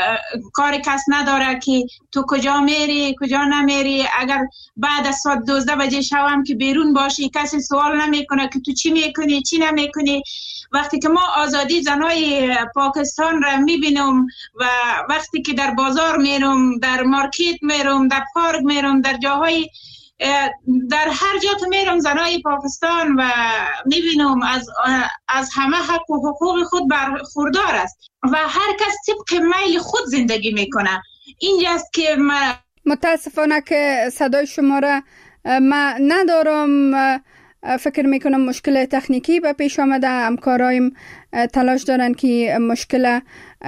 کار کس نداره که تو کجا میری کجا نمیری. اگر بعد از ساعت دوازده بجه شب که بیرون باشی کسی سوال نمیکنه که تو چی میکنی چی نمیکنی. وقتی که ما آزادی زنای پاکستان را میبینم و وقتی که در بازار میرم، در مارکت میرم، در پارک میرم، در جاهای در هر جا که میرم زنای پاکستان و میبینم از از همه حق و حقوق خود برخوردار است و هر کس طبق میل خود زندگی میکنه. اینجاست که من متاسفانه که صدای شما را ما ندارم. فکر میکنم مشکل تکنیکی به پیش آمده. همکارایم تلاش دارن که مشکل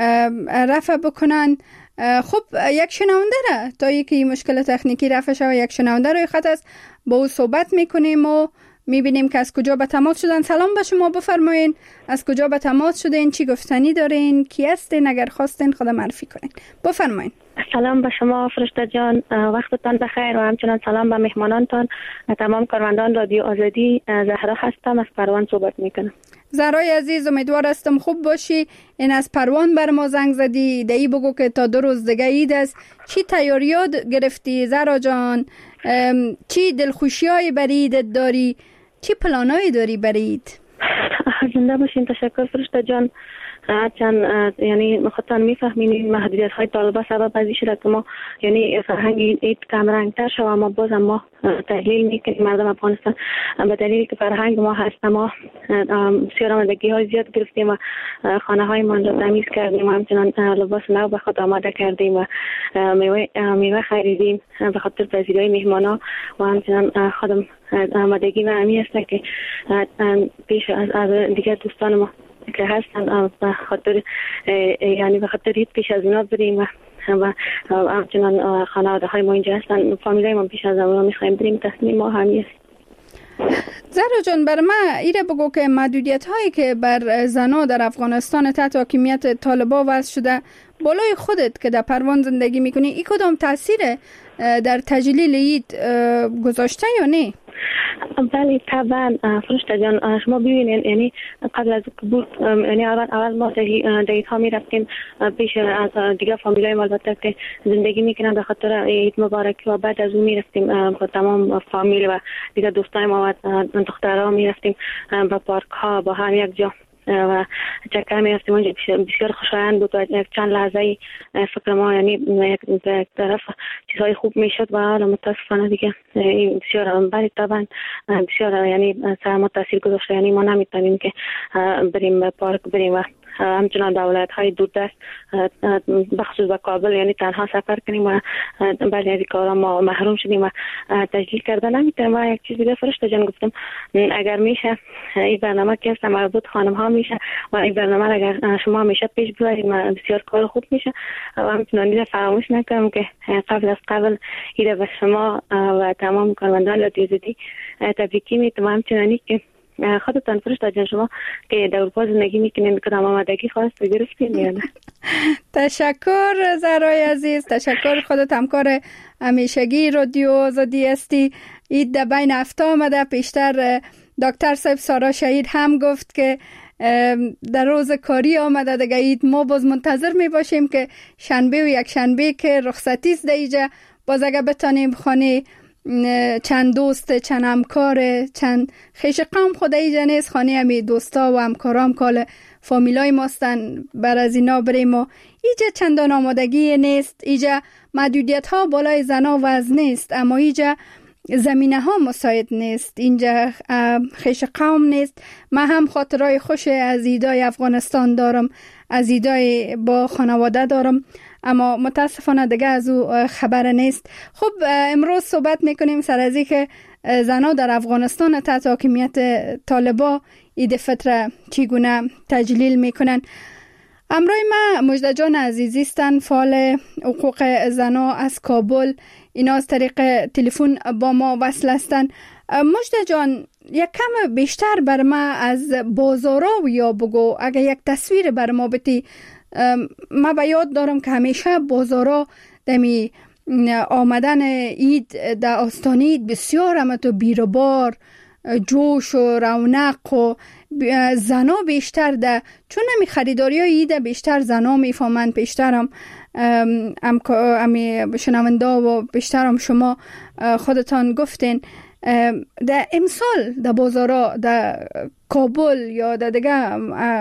رفع بکنن. خب یک شنونده را تا یکی مشکل تکنیکی رفع شود، یک شنونده روی خط است، با او صحبت میکنیم و میبینیم که از کجا به تماس شدن. سلام به شما، بفرمایین از کجا به تماس شدین، چی گفتنی دارین، کی هستین، اگر خواستین خود معرفی کنین. بفرمایین. سلام به شما فرشته جان، وقتتان بخیر و همچنان سلام به مهمانانتان، تمام کارمندان رادیو آزادی. زهرا هستم، از پروان صحبت میکنم. زهرای عزیز، امیدوار هستم خوب باشی. این از پروان بر ما زنگ زدی، دایی بگو که تا دو روز دیگه عید است، چی تیاریات گرفتی زهرا جان؟ چی دلخوشیای بر عیدت داری؟ چی پلانایی داری بر عید؟ زنده باشین. تشکر فرشته جان. چند یعنی خودتان میفهمین این محدودیت های طالبا سبب ازی شده که ما یعنی فرهنگ عید کم رنگ تر شد، اما باز ما تحلیل میکنیم مردم افغانستان به دلیلی که فرهنگ ما هست، ما بسیار آمادگی های زیاد گرفتیم و خانه های ما را تمیز کردیم و همچنان لباس نو به خود آماده کردیم و میوه میوه خریدیم به خاطر پذیرایی مهمانا و همچنان خودم آمادگی و همی هست که پیش از دیگر دوستان ما که هستن به خاطر یعنی به خاطر عید پیش از اونا بریم و همچنان خانواده های ما اینجا هستن، فامیلای ما پیش از اونا میخوایم بریم. تصمیم ما همی است. زهرا جان، بر ما ایره بگو که محدودیت هایی که بر زنها در افغانستان تحت حاکمیت طالبا وضع شده، بالای خودت که در پروان زندگی میکنی، ای کدام تاثیر در تجلیل عید گذاشته یا نه؟ بله طبعا فرشته جان، شما ببینید یعنی قبل از بود یعنی اول اول ما دیت ها می رفتیم پیش از دیگه فامیلای ما البته که زندگی میکنن به خاطر عید مبارک و بعد از اون می رفتیم با تمام فامیل و دیگه دوستای ما و دخترها می رفتیم با پارک ها با هم یک جا و چکر می رفتیم اونجا بسیار خوشایند بود و یک چند لحظه فکر ما یعنی یک طرف چیزهای خوب می شد و حالا متاسفانه دیگه این بسیار بری طبعا بسیار یعنی سر ما تاثیر گذاشته. یعنی ما نمیتونیم که بریم به پارک بریم و همچنان دولت های دوردست بخصوص به کابل یعنی تنها سفر کنیم و بعضی از کارا ما محروم شدیم و تجلیل کردن نمیتونیم. و یک چیز دیگه فرشته جان گفتم اگر میشه این برنامه که است مربوط خانم ها میشه و این برنامه اگر شما میشه پیش ببرید بسیار کار خوب میشه و همچنان دیگه فراموش نکنم که قبل از قبل ایده به شما و تمام کارمندان رادیو آزادی تبریکی میتونم. همچنانی که خودتان فرشته جان شما که در اروپا زندگی میکنین کدام آمادگی خواست بگرفتین یا نه؟ تشکر زهرای عزیز، تشکر. خودت همکار همیشگی رادیو آزادی هستی. اید در بین هفته آمده. پیشتر دکتر صاحب سارا شهید هم گفت که در روز کاری آمده دیگه اید. ما باز منتظر می باشیم که شنبه و یک شنبه که رخصتی است دیگه باز اگه بتانیم خانه چند دوست، چند همکار، چند خیش قوم خود ایجا نیست، خانه همی دوستا و همکارام کال فامیلای ماستن بر از اینا بریم و ایجا چندان آمادگی نیست. ایجا محدودیت ها بالای زنا وزن نیست اما ایجا زمینه ها مساعد نیست. اینجا خیش قوم نیست. من هم خاطرهای خوش از ایدای افغانستان دارم، از ایدای با خانواده دارم اما متاسفانه دیگه از او خبر نیست. خب امروز صحبت میکنیم سر از که زنها در افغانستان تحت حاکمیت طالبا عید فطر چگونه تجلیل میکنن. همراه ما مجده جان عزیزی هستند، فعال حقوق زنها از کابل. اینا از طریق تلفن با ما وصل هستند. مجده جان یک کم بیشتر بر ما از بازارا یا بگو، اگه یک تصویر بر ما بتی. ما به یاد دارم که همیشه بازارا دمی آمدن اید در آستانه اید بسیار همتو بیروبار جوش و رونق و زنا بیشتر ده، چون همی خریداری های اید بیشتر زنا میفهمند. بیشترم امی شنونده و بیشترم شما خودتان گفتین در امسال در بازارا در کابل یا در دیگه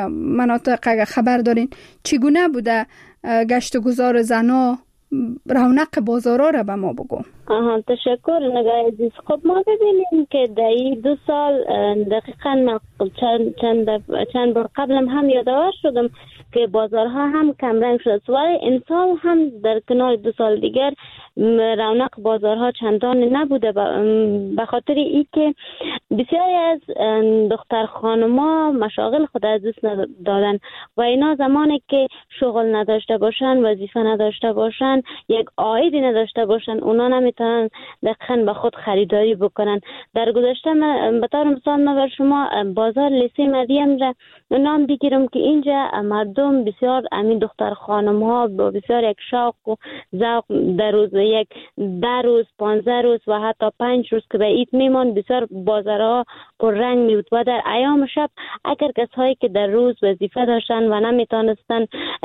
مناطق خبر دارین چگونه بوده گشت و گذار زنا؟ رونق بازارا را به ما بگو. آها تشکر نگاه عزیز. خب ما ببینیم که در این دو سال دقیقا من چند, چند, چند بار قبلم هم یادآور شدم که بازارها هم کمرنگ شد ولی امسال هم در کنار دو سال دیگر رونق بازارها چندان نبوده به خاطر ای که بسیاری از دختر خانما مشاغل خود از دست دادن و اینا زمانی که شغل نداشته باشن، وظیفه نداشته باشن، یک عایدی نداشته باشن، اونا نمیتونن دقیقاً به خود خریداری بکنن. در گذشته به طور مثال من بر شما بازار لیسه مریم را نام بگیرم که اینجا مردم بسیار امین دختر خانم ها با بسیار یک شوق و ذوق در روز یک ده روز پانزده روز و حتی پنج روز که به عید میمان بسیار بازارها پر رنگ می بود و در ایام شب اگر کسایی که در روز وظیفه داشتن و نمیتونستن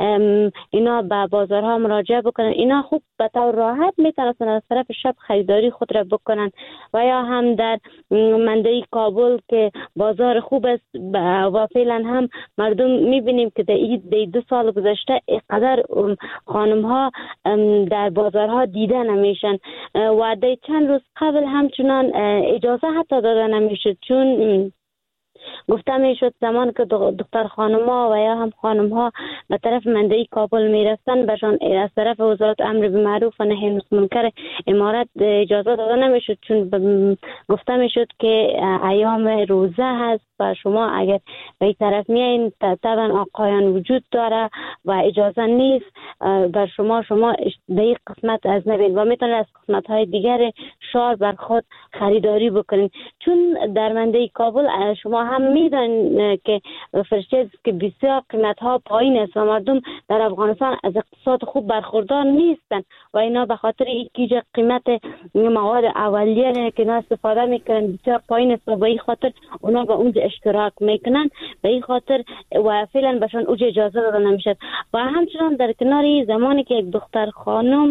اینا به بازارها مراجعه بکنن، اینا خوب به طور راحت میتونستن از طرف شب خریداری خود را بکنن. و یا هم در منطقه کابل که بازار خوب است و فعلا هم مردم میبینیم که در عید دو سال گذشته اینقدر خانم ها در بازارها دیده نمیشن و در چند روز قبل همچنان اجازه حتی داده نمیشد، چون گفته میشد زمان که دختر خانم ها و یا هم خانم ها به طرف منطقه کابل میرفتن بهشان از طرف وزارت امر بالمعروف و نهی عن المنکر امارت اجازه داده نمیشد، چون گفته میشد که ایام روزه هست و شما اگر به این طرف میایین طبعا آقایان وجود داره و اجازه نیست بر شما شما به این قسمت از نبین و میتونید از قسمت های دیگر شهر بر خود خریداری بکنین. چون در منطقه کابل شما هم میدونید که فرشته که بسیار قیمت ها پایین است و مردم در افغانستان از اقتصاد خوب برخوردار نیستن و اینا به خاطر اینکه قیمت مواد اولیه که اینا استفاده میکنن بسیار پایین است و به این خاطر اونا به اونجا اشتراک میکنن، به این خاطر و فعلا بهشان اوج اجازه داده نمیشد. و همچنان در کنار زمانی که یک دختر خانم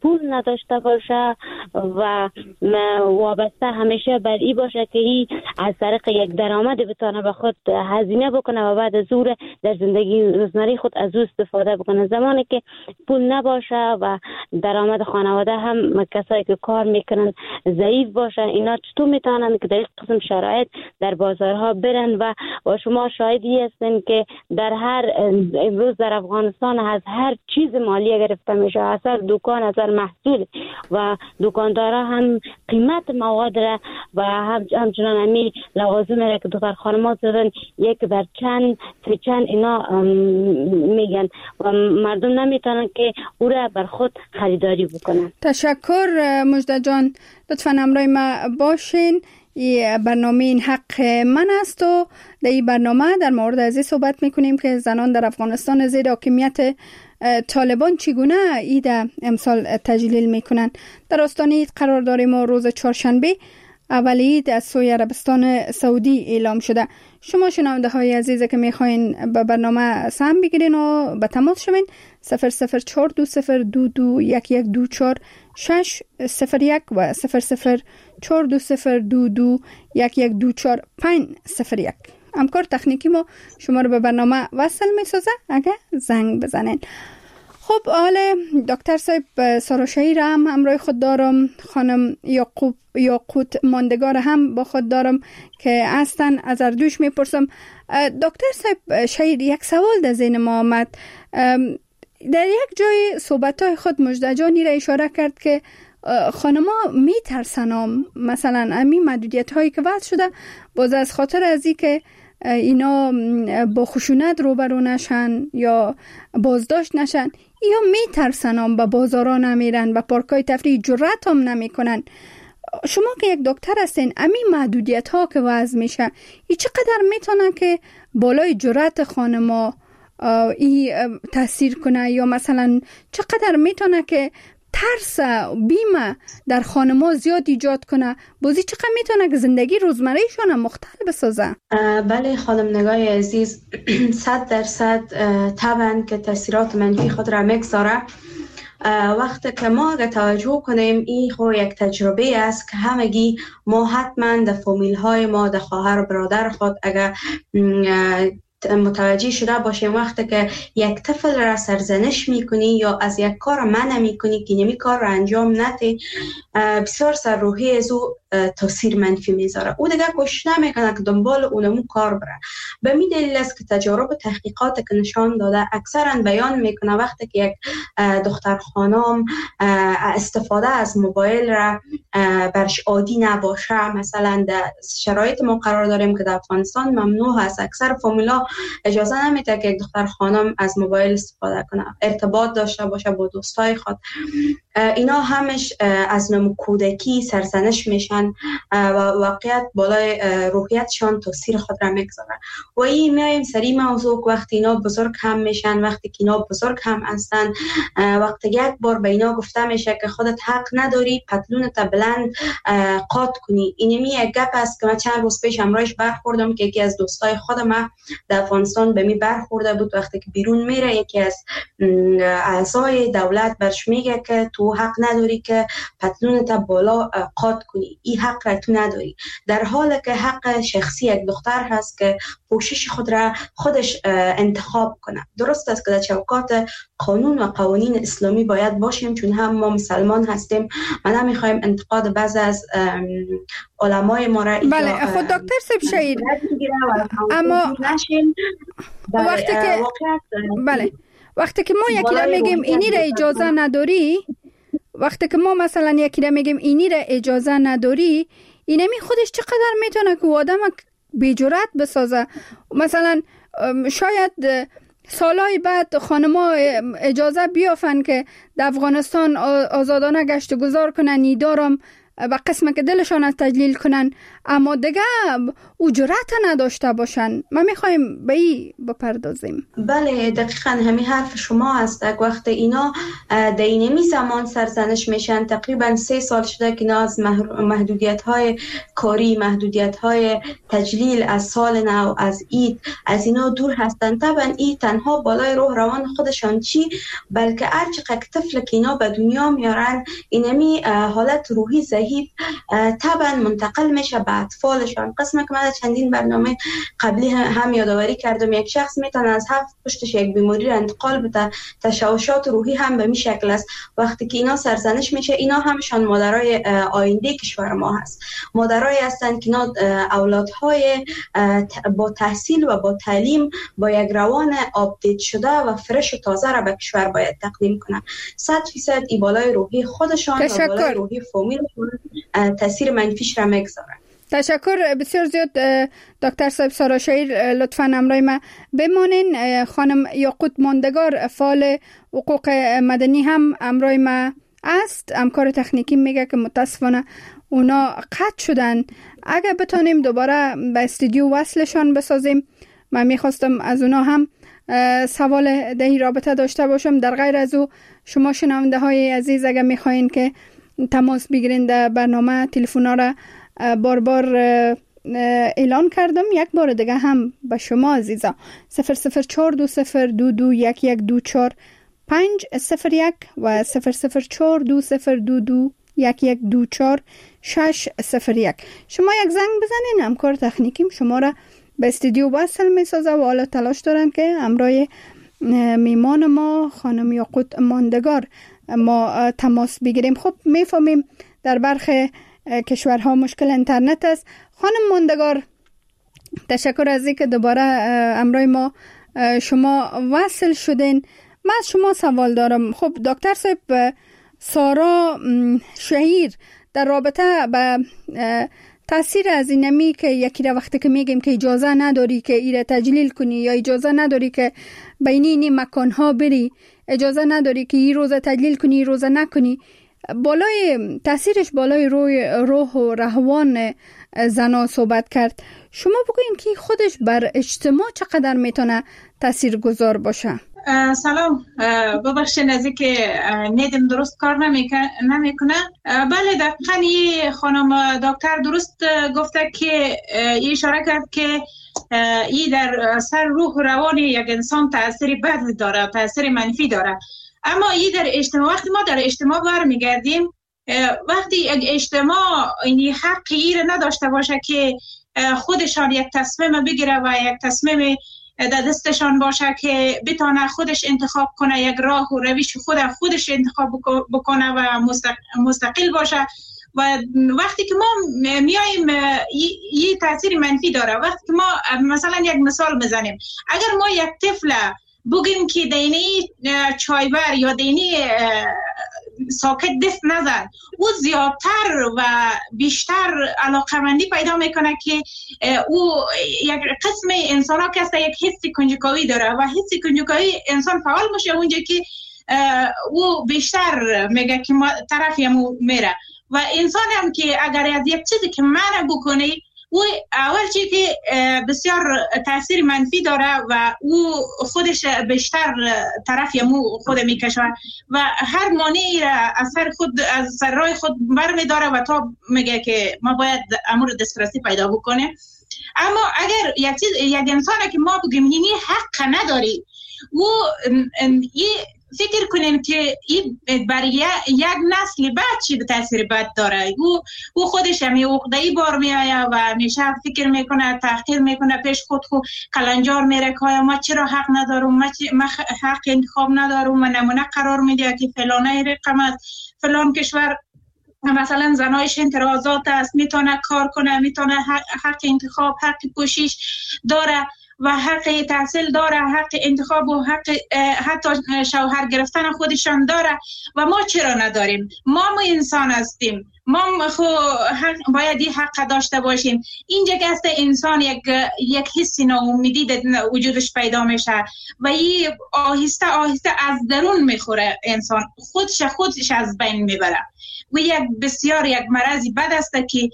پول نداشته باشه و وابسته همیشه بر ای باشه که ای از طریق یک درآمد بتونه به خود هزینه بکنه و بعد از اون در زندگی روزمره خود از او استفاده بکنه. زمانی که پول نباشه و درآمد خانواده هم کسایی که کار میکنن ضعیف باشن، اینا چطور میتونن که در این قسم شرایط در بازارها برن و و شما شاهدی هستین که در هر امروز در افغانستان از هر چیز مالی گرفته میشه، از هر دکان، از هر محصول و دکاندارا هم قیمت مواد را و هم همچنان همی لوازم را که دختر خانم‌ها زدن یک بر چند سه چند اینا میگن و مردم نمیتونن که او را بر خود خریداری بکنن. تشکر مجده جان، لطفاً همراه ما باشین. این برنامه این حق من است و در این برنامه در مورد از این صحبت میکنیم که زنان در افغانستان زیر حاکمیت طالبان چگونه عید امسال تجلیل میکنن. در آستانه عید قرار داریم و روز چهارشنبه اول عید از سوی عربستان سعودی اعلام شده. شما شنونده های عزیز که میخواین به برنامه سهم بگیرین و به تماس شوین صفر صفر چهار دو صفر دو دو یک یک دو چهار شش صفر یک و صفر صفر چهار دو صفر دو دو یک یک دو چهار پنج صفر یک. همکار تکنیکی ما شما رو به برنامه وصل میسازه اگه زنگ بزنین. خب حال دکتر صاحب سارا شهیر هم همراه خود دارم، خانم یعقوب یاقوت ماندگار هم با خود دارم که هستن. از اردوش میپرسم دکتر صاحب شهیر، یک سوال در ذهن ما آمد. در یک جای صحبت‌های خود مجده جانی را اشاره کرد که خانم‌ها میترسن مثلا امی محدودیت هایی که وضع شده باز از خاطر از این که اینا با خشونت روبرو نشن یا بازداشت نشن یا میترسن به بازارا نمیرن، به پارکای تفریح جرأت هم نمیکنن. شما که یک دکتر هستین، امی محدودیت ها که وضع میشه ای چقدر میتونه که بالای جرأت خانما ای تاثیر کنه یا مثلا چقدر میتونه که ترس بیمه در خانم‌ها زیاد ایجاد کنه، بازی چقدر میتونه که زندگی روزمره‌شون مختل بسازه؟ بله خانم نگاه عزیز، صد درصد طبعا که تاثیرات منفی خود را میگذاره. وقتی که ما اگه توجه کنیم این خو یک تجربه است که همگی ما حتما در فامیل های ما، در خواهر و برادر خود اگه متوجه شده باشیم وقتی که یک طفل را سرزنش میکنی یا از یک کار منع میکنی که نمی کار را انجام نده، بسیار سر روحی از او تاثیر منفی میذاره. او دیگه کوشش نمیکنه که دنبال اونمو کار بره. به می دلیل است که تجارب و تحقیقات که نشان داده اکثرا بیان میکنه وقتی که یک دختر خانم استفاده از موبایل را برش عادی نباشه، مثلا در شرایط ما قرار داریم که در افغانستان ممنوع است، اکثر فامیلا اجازه نمیده که یک دختر خانم از موبایل استفاده کنه، ارتباط داشته باشه با دوستای خود. اینا همش از نمو کودکی سرزنش میشن و واقعیت بالای روحیتشان تاثیر خود را میگذاره. و این میایم سری موضوع وقتی اینا بزرگ هم میشن، وقتی که اینا بزرگ هم هستن، وقتی یک بار به اینا گفته میشه که خودت حق نداری پتلونت بلند قات کنی. اینمی یک گپ است که من چند روز پیش امرایش برخوردم که یکی از دوستای خودم در افغانستان به می برخورده بود. وقتی که بیرون میره یکی از اعضای دولت برش میگه که تو حق نداری که پتلونت بالا قات کنی، این حق را تو نداری، در حالی که حق شخصی یک دختر هست که پوشش خود را خودش انتخاب کنه. درست است که در چوکات قانون و قوانین اسلامی باید باشیم، چون هم ما مسلمان هستیم. ما نمیخوایم انتقاد بعض از علمای ما را بله خود دکتر صاحب شهیر، اما وقتی که بله وقتی که ما یکی را میگیم اینی را اجازه نداری، وقتی که ما مثلا یکی را میگیم اینی را اجازه نداری، اینمی خودش چقدر میتونه که آدم بی جرأت بسازه. مثلا شاید سالهای بعد خانم‌ها اجازه بیافن که در افغانستان آزادانه گشت و گذار کنن، نیدارم و قسم که دلشان از تجلیل کنن اما دیگه او جرأت نداشته باشن. ما میخوایم به این بپردازیم. بله دقیقاً همین حرف شما است. وقت اینا در اینمی زمان سرزنش میشن، تقریبا سه سال شده که اینا از محدودیت های کاری، محدودیت های تجلیل از سال نو، از عید، از اینا دور هستن. طبعا این تنها بالای روح روان خودشان چی، بلکه هر چقدر طفل که اینا به دنیا میارن اینمی حالت روحی ضعیف طبعا منتقل میشه به اطفالشان. قسمه که من چندین برنامه قبلی هم یادآوری کردم، یک شخص میتونه از هفت پشتش یک بیماری را انتقال بده. تشوشات روحی هم به می شکل است. وقتی که اینا سرزنش میشه، اینا همشان مادرای آینده کشور ما هست. مادرای هستند که اینا اولادهای با تحصیل و با تعلیم با یک روان آپدیت شده و فرش و تازه را به کشور باید تقدیم کنن. صد فیصد ای بالای روحی خودشان و بالای روحی فامیلشون تاثیر منفیش را میگذارن. تشکر بسیار زیاد دکتر صاحب سارا شهیر. لطفاً همراه ما بمانین. خانم یاقوت ماندگار فعال حقوق مدنی هم همراه ما است. همکار تکنیکی میگه که متاسفانه اونا قطع شدن. اگه بتونیم دوباره به استودیو وصلشان بسازیم، من میخواستم از اونا هم سوال در این رابطه داشته باشم. در غیر از او شما شنونده های عزیز اگه میخواین که تماس بگیرین در برنامه، تلفونا را بار بار اعلان کردم. یک بار دیگه هم به شما عزیزا صفر صفر چهار دو صفر دو دو یک یک دو چهار پنج صفر یک و صفر صفر چهار دو صفر دو دو یک یک دو چهار شش صفر یک. شما یک زنگ بزنین، همکار تکنیکیم شما را به استودیو وصل می سازه و حالا تلاش دارن که همراه میمان ما خانم یاقوت ماندگار ما تماس بگیریم. خب میفهمیم در برخی کشورها مشکل اینترنت است. خانم ماندگار تشکر از اینکه دوباره همراه ما شما وصل شدین. من از شما سوال دارم. خب دکتر صاحب سارا شهیر در رابطه با تاثیر از اینمی که یکی را وقتی که میگیم که اجازه نداری که ایره تجلیل کنی یا اجازه نداری که بین این مکانها بری، اجازه نداری که این روزه تجلیل کنی این روزه نکنی، بالای تاثیرش بالای روی روح و روان زنا صحبت کرد. شما بگوین که خودش بر اجتماع چقدر میتونه تاثیر گذار باشه؟ سلام، ببخشید از اینکه ندم درست کار نمیکنه. بله دقیقاً خانم دکتر درست گفته که اشاره کرد که این در سر روح و روان یک انسان تاثیر بد داره، تاثیر منفی داره. اما این در اجتماع، وقتی ما در اجتماع برمیگردیم، وقتی یک اجتماع این حقی ایره نداشته باشه که خودشان یک تصمیم بگیره و یک تصمیم در دستشان باشه که بتونه خودش انتخاب کنه، یک راه و روش خود خودش انتخاب بکنه و مستقل باشه، و وقتی که ما میایم این تاثیر منفی داره. وقتی که ما مثلا یک مثال بزنیم، اگر ما یک طفل بگیم که دینی چایبر یا دینی ساکت دست نزن، او زیادتر و بیشتر علاقمندی پیدا میکنه که او یک قسم انسان ها که هسته یک حس کنجکاوی داره و حس کنجکاوی انسان فعال میشه اونجا که او بیشتر میگه که ما طرفی همو میره. و انسان هم که اگر از یک چیزی که منع بکنه، او اول چیزی که بسیار تاثیر منفی داره و او خودش بیشتر طرفی مو خود میکشه و هر مانعی را از سر خود از سر راه خود برمی داره و تا میگه که ما باید امور دسترسی پیدا بکنه. اما اگر یک چیز یک انسانی که ما بگیم اینی حق نداری، او فکر کنیم که این برای یک نسل بعد چی به تاثیر بد داره. او او خودش هم عقده‌ای بار میآید و همیشه فکر میکنه، تحقیر میکنه پیش خود، خود کلنجار میره که ما چرا حق ندارم، ما, ما حق انتخاب ندارم و نمونه قرار میده که فلانه رقم است، فلان کشور مثلا زنایش انتراضات است، میتونه کار کنه، میتونه حق, حق انتخاب، حق پوشش داره. و حق تحصیل داره، حق انتخاب و حق حتی شوهر گرفتن خودشان داره و ما چرا نداریم؟ ما ما انسان هستیم، ما خو حق باید این حق داشته باشیم. اینجا که است انسان یک یک حس ناامیدی در وجودش پیدا میشه و این آهسته آهسته از درون میخوره، انسان خودش خودش از بین میبره و یک بسیار یک مرضی بد است که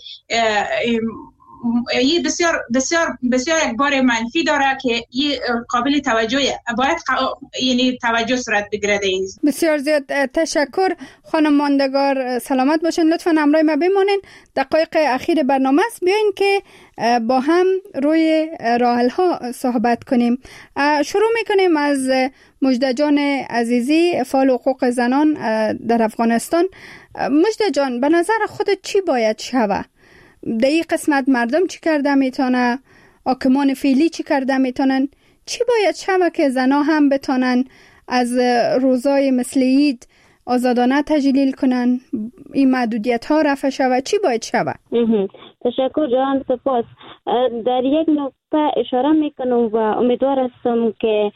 این بسیار بسیار بسیار یک بار منفی داره که این قابل توجهه، باید یعنی توجه صورت بگیره. بسیار زیاد تشکر خانم ماندگار، سلامت باشین. لطفا همراه ما بمانین، دقایق اخیر برنامه است، بیاین که با هم روی راحل ها صحبت کنیم. شروع میکنیم از مجده جان عزیزی، فعال حقوق زنان در افغانستان. مجده جان، به نظر خودت چی باید شوه؟ در این قسمت مردم چی کرده میتونه؟ حاکمان فعلی چی کرده میتونن؟ چی باید شوه که زنها هم بتونن از روزای مثل عید آزادانه تجلیل کنن، این محدودیت ها رفع شوه؟ چی باید شوه؟ تشکر جان، سپاس. در یک نقطه اشاره میکنم و امیدوار هستم که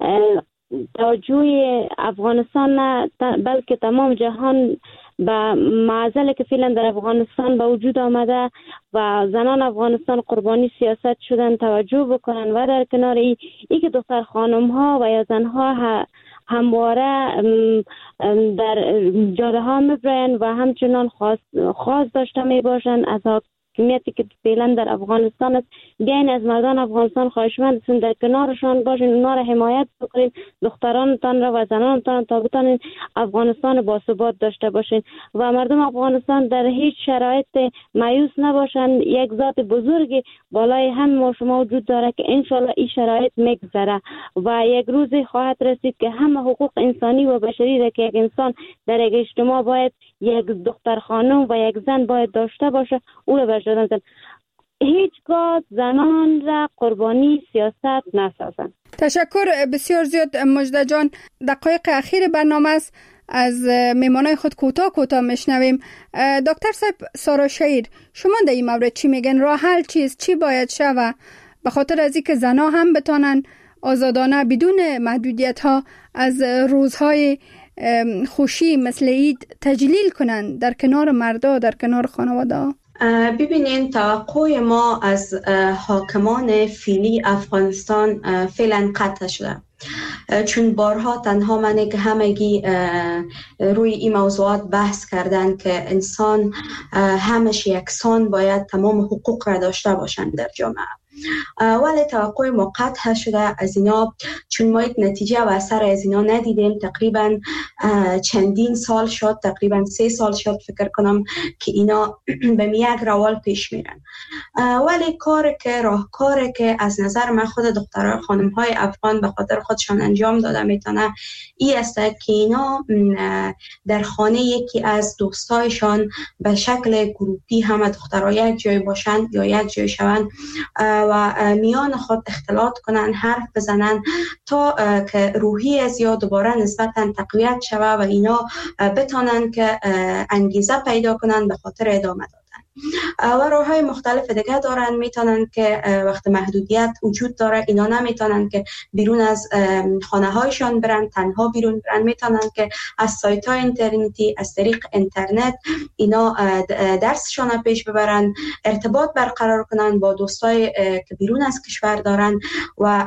توجه افغانستان نه بلکه تمام جهان به معضلی که فعلا در افغانستان به وجود آمده و زنان افغانستان قربانی سیاست شدن توجه بکنن و در کنار ای, ای که دختر خانم ها و یا زن ها همواره در جاده ها میبرن و همچنان خواست, خواست داشته می باشن از حاکمیتی که فعلا در افغانستان است. بیاین از مردان افغانستان خواهشمند هستیم در کنارشان باشین، اونا را حمایت بکنین، دخترانتان را و زنانتان تا بتانین افغانستان باثبات داشته باشین و مردم افغانستان در هیچ شرایط مایوس نباشن. یک ذات بزرگی بالای هم ما شما وجود داره که انشالله این شرایط میگذره و یک روزی خواهد رسید که همه حقوق انسانی و بشری را که یک انسان در یک اجتماع باید یک دختر خانم و یک زن باید داشته باشه او را برشدن زن. هیچگاه زنان را قربانی سیاست نسازن. تشکر بسیار زیاد مجده جان. دقایق اخیر برنامه است، از میمانای خود کوتاه کوتاه میشنویم. دکتر صاحب سارا شهیر، شما در این مورد چی میگن؟ راه حل چیست؟ چی باید شوه به خاطر از اینکه زنها هم بتانن آزادانه بدون محدودیت ها از روزهای خوشی مثل عید تجلیل کنن در کنار مردا، در کنار خانواده؟ ببینین، توقع ما از حاکمان فعلی افغانستان فعلا قطع شده، چون بارها تنها منه که همگی روی این موضوعات بحث کردن که انسان همش یکسان باید تمام حقوق را داشته باشند در جامعه، ولی توقع ما قطع شده از اینا، چون ما یک نتیجه و اثر از اینا ندیدیم. تقریبا چندین سال شد، تقریبا سه سال شد فکر کنم که اینا به یک روال پیش میرن، ولی کار که راهکاری که از نظر من خود دخترای خانم های افغان به خاطر خودشان انجام داده میتونه ای است که اینا در خانه یکی از دوستایشان به شکل گروپی همه دخترها یک جای باشند یا یک جای شوند و میان خود اختلاط کنن، حرف بزنن تا که روحیه زیاد دوباره نسبتا تقویت شوه و اینا بتانن که انگیزه پیدا کنن به خاطر ادامه دادن. و راه های مختلف دیگه دارن، میتونن که وقت محدودیت وجود داره اینا نمیتونن که بیرون از خانه هایشان برن، تنها بیرون برن، میتونن که از سایت های اینترنتی از طریق اینترنت اینا درسشان پیش ببرن، ارتباط برقرار کنن با دوستای که بیرون از کشور دارن و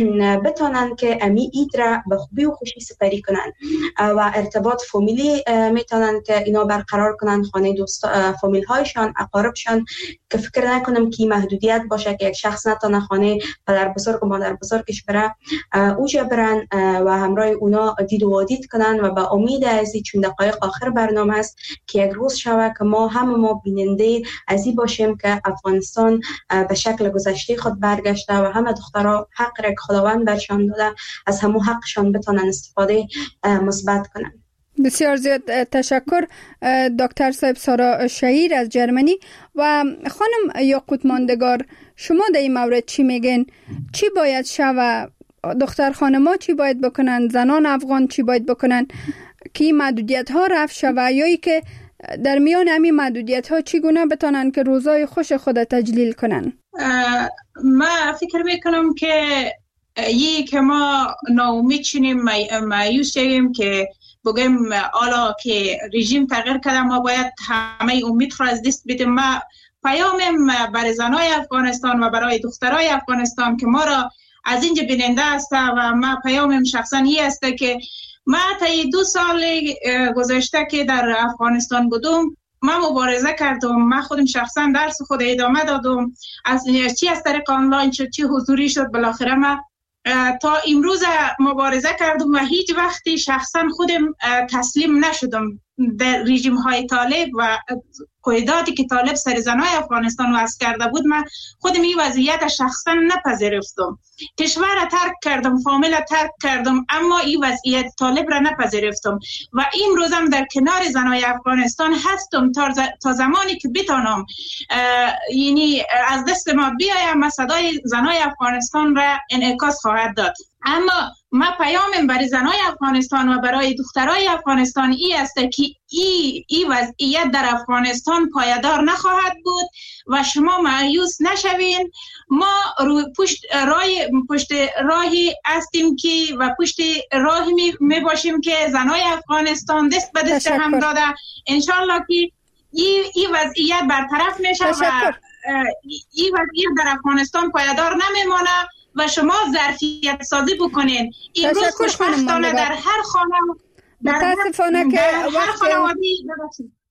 بتونن که امی اید را به خوبی و خوشی سپری کنن و ارتباط فامیلی میتونن که اینا برقرار کنن، خانه دوست فامیل هایشان، اقاربشان، که فکر نکنم که محدودیت باشه که یک شخص نتونه خانه پدر بزرگ و مادر بزرگش بره اوجا برن و همراه اونا دید و وادید کنن و با امید ازی، چون دقایق آخر برنامه است که یک روز شوه که ما همه ما بیننده ازی باشیم که افغانستان به شکل گذشته خود برگشته و همه دخترها حق را که خداوند برشان داده از همون حقشان بتونن استفاده مثبت کنن. بسیار زیاد تشکر دکتر صاحب سارا شهیر از جرمنی. و خانم یاقوت ماندگار، شما در این مورد چی میگن؟ چی باید شوه؟ دختر خانما چی باید بکنن؟ زنان افغان چی باید بکنن که این محدودیت ها رفع شوه یا ای که در میان همین محدودیت ها چگونه بتانن که روزای خوش خود تجلیل کنن؟ ما فکر میکنم که یی که ما ناامید شیم، مایوس شیم که بگیم حالا که رژیم تغییر کرده ما باید همه امید را از دست بدیم. ما پیامم برای زنای افغانستان و برای دخترای افغانستان که ما را از اینجا بیننده است و ما پیامم شخصا این است که ما تا دو سال گذشته که در افغانستان بودم ما مبارزه کردم. ما خودم شخصا درس خود ادامه دادم، از چی از طریق آنلاین شد چی حضوری شد، بالاخره ما تا امروز مبارزه کردم و هیچ وقتی شخصا خودم تسلیم نشدم در رژیم های طالب و قیداتی که طالب سر زنای افغانستان وضع کرده بود. من خودم این وضعیت شخصا نپذیرفتم، کشور را ترک کردم، فامیل را ترک کردم، اما این وضعیت طالب را نپذیرفتم و این روزم در کنار زنای افغانستان هستم تا زمانی که بتانم یعنی از دست ما بیایم صدای زنای افغانستان را انعکاس خواهد داد. اما ما پیامم برای زنای افغانستان و برای دخترای افغانستان ای است که ای, ای وضعیت در افغانستان پایدار نخواهد بود و شما مایوس نشوین. ما رو پشت راه پشت راهی هستیم که و پشت راهی می, می باشیم که زنای افغانستان دست به دست هم داده انشالله که ای, ای وضعیت برطرف میشه و ای وضعیت در افغانستان پایدار نمیمانه و شما ظرفیت سازی بکنین. امروز خوشبختانه در هر خانه متاسفانه که هر خانواده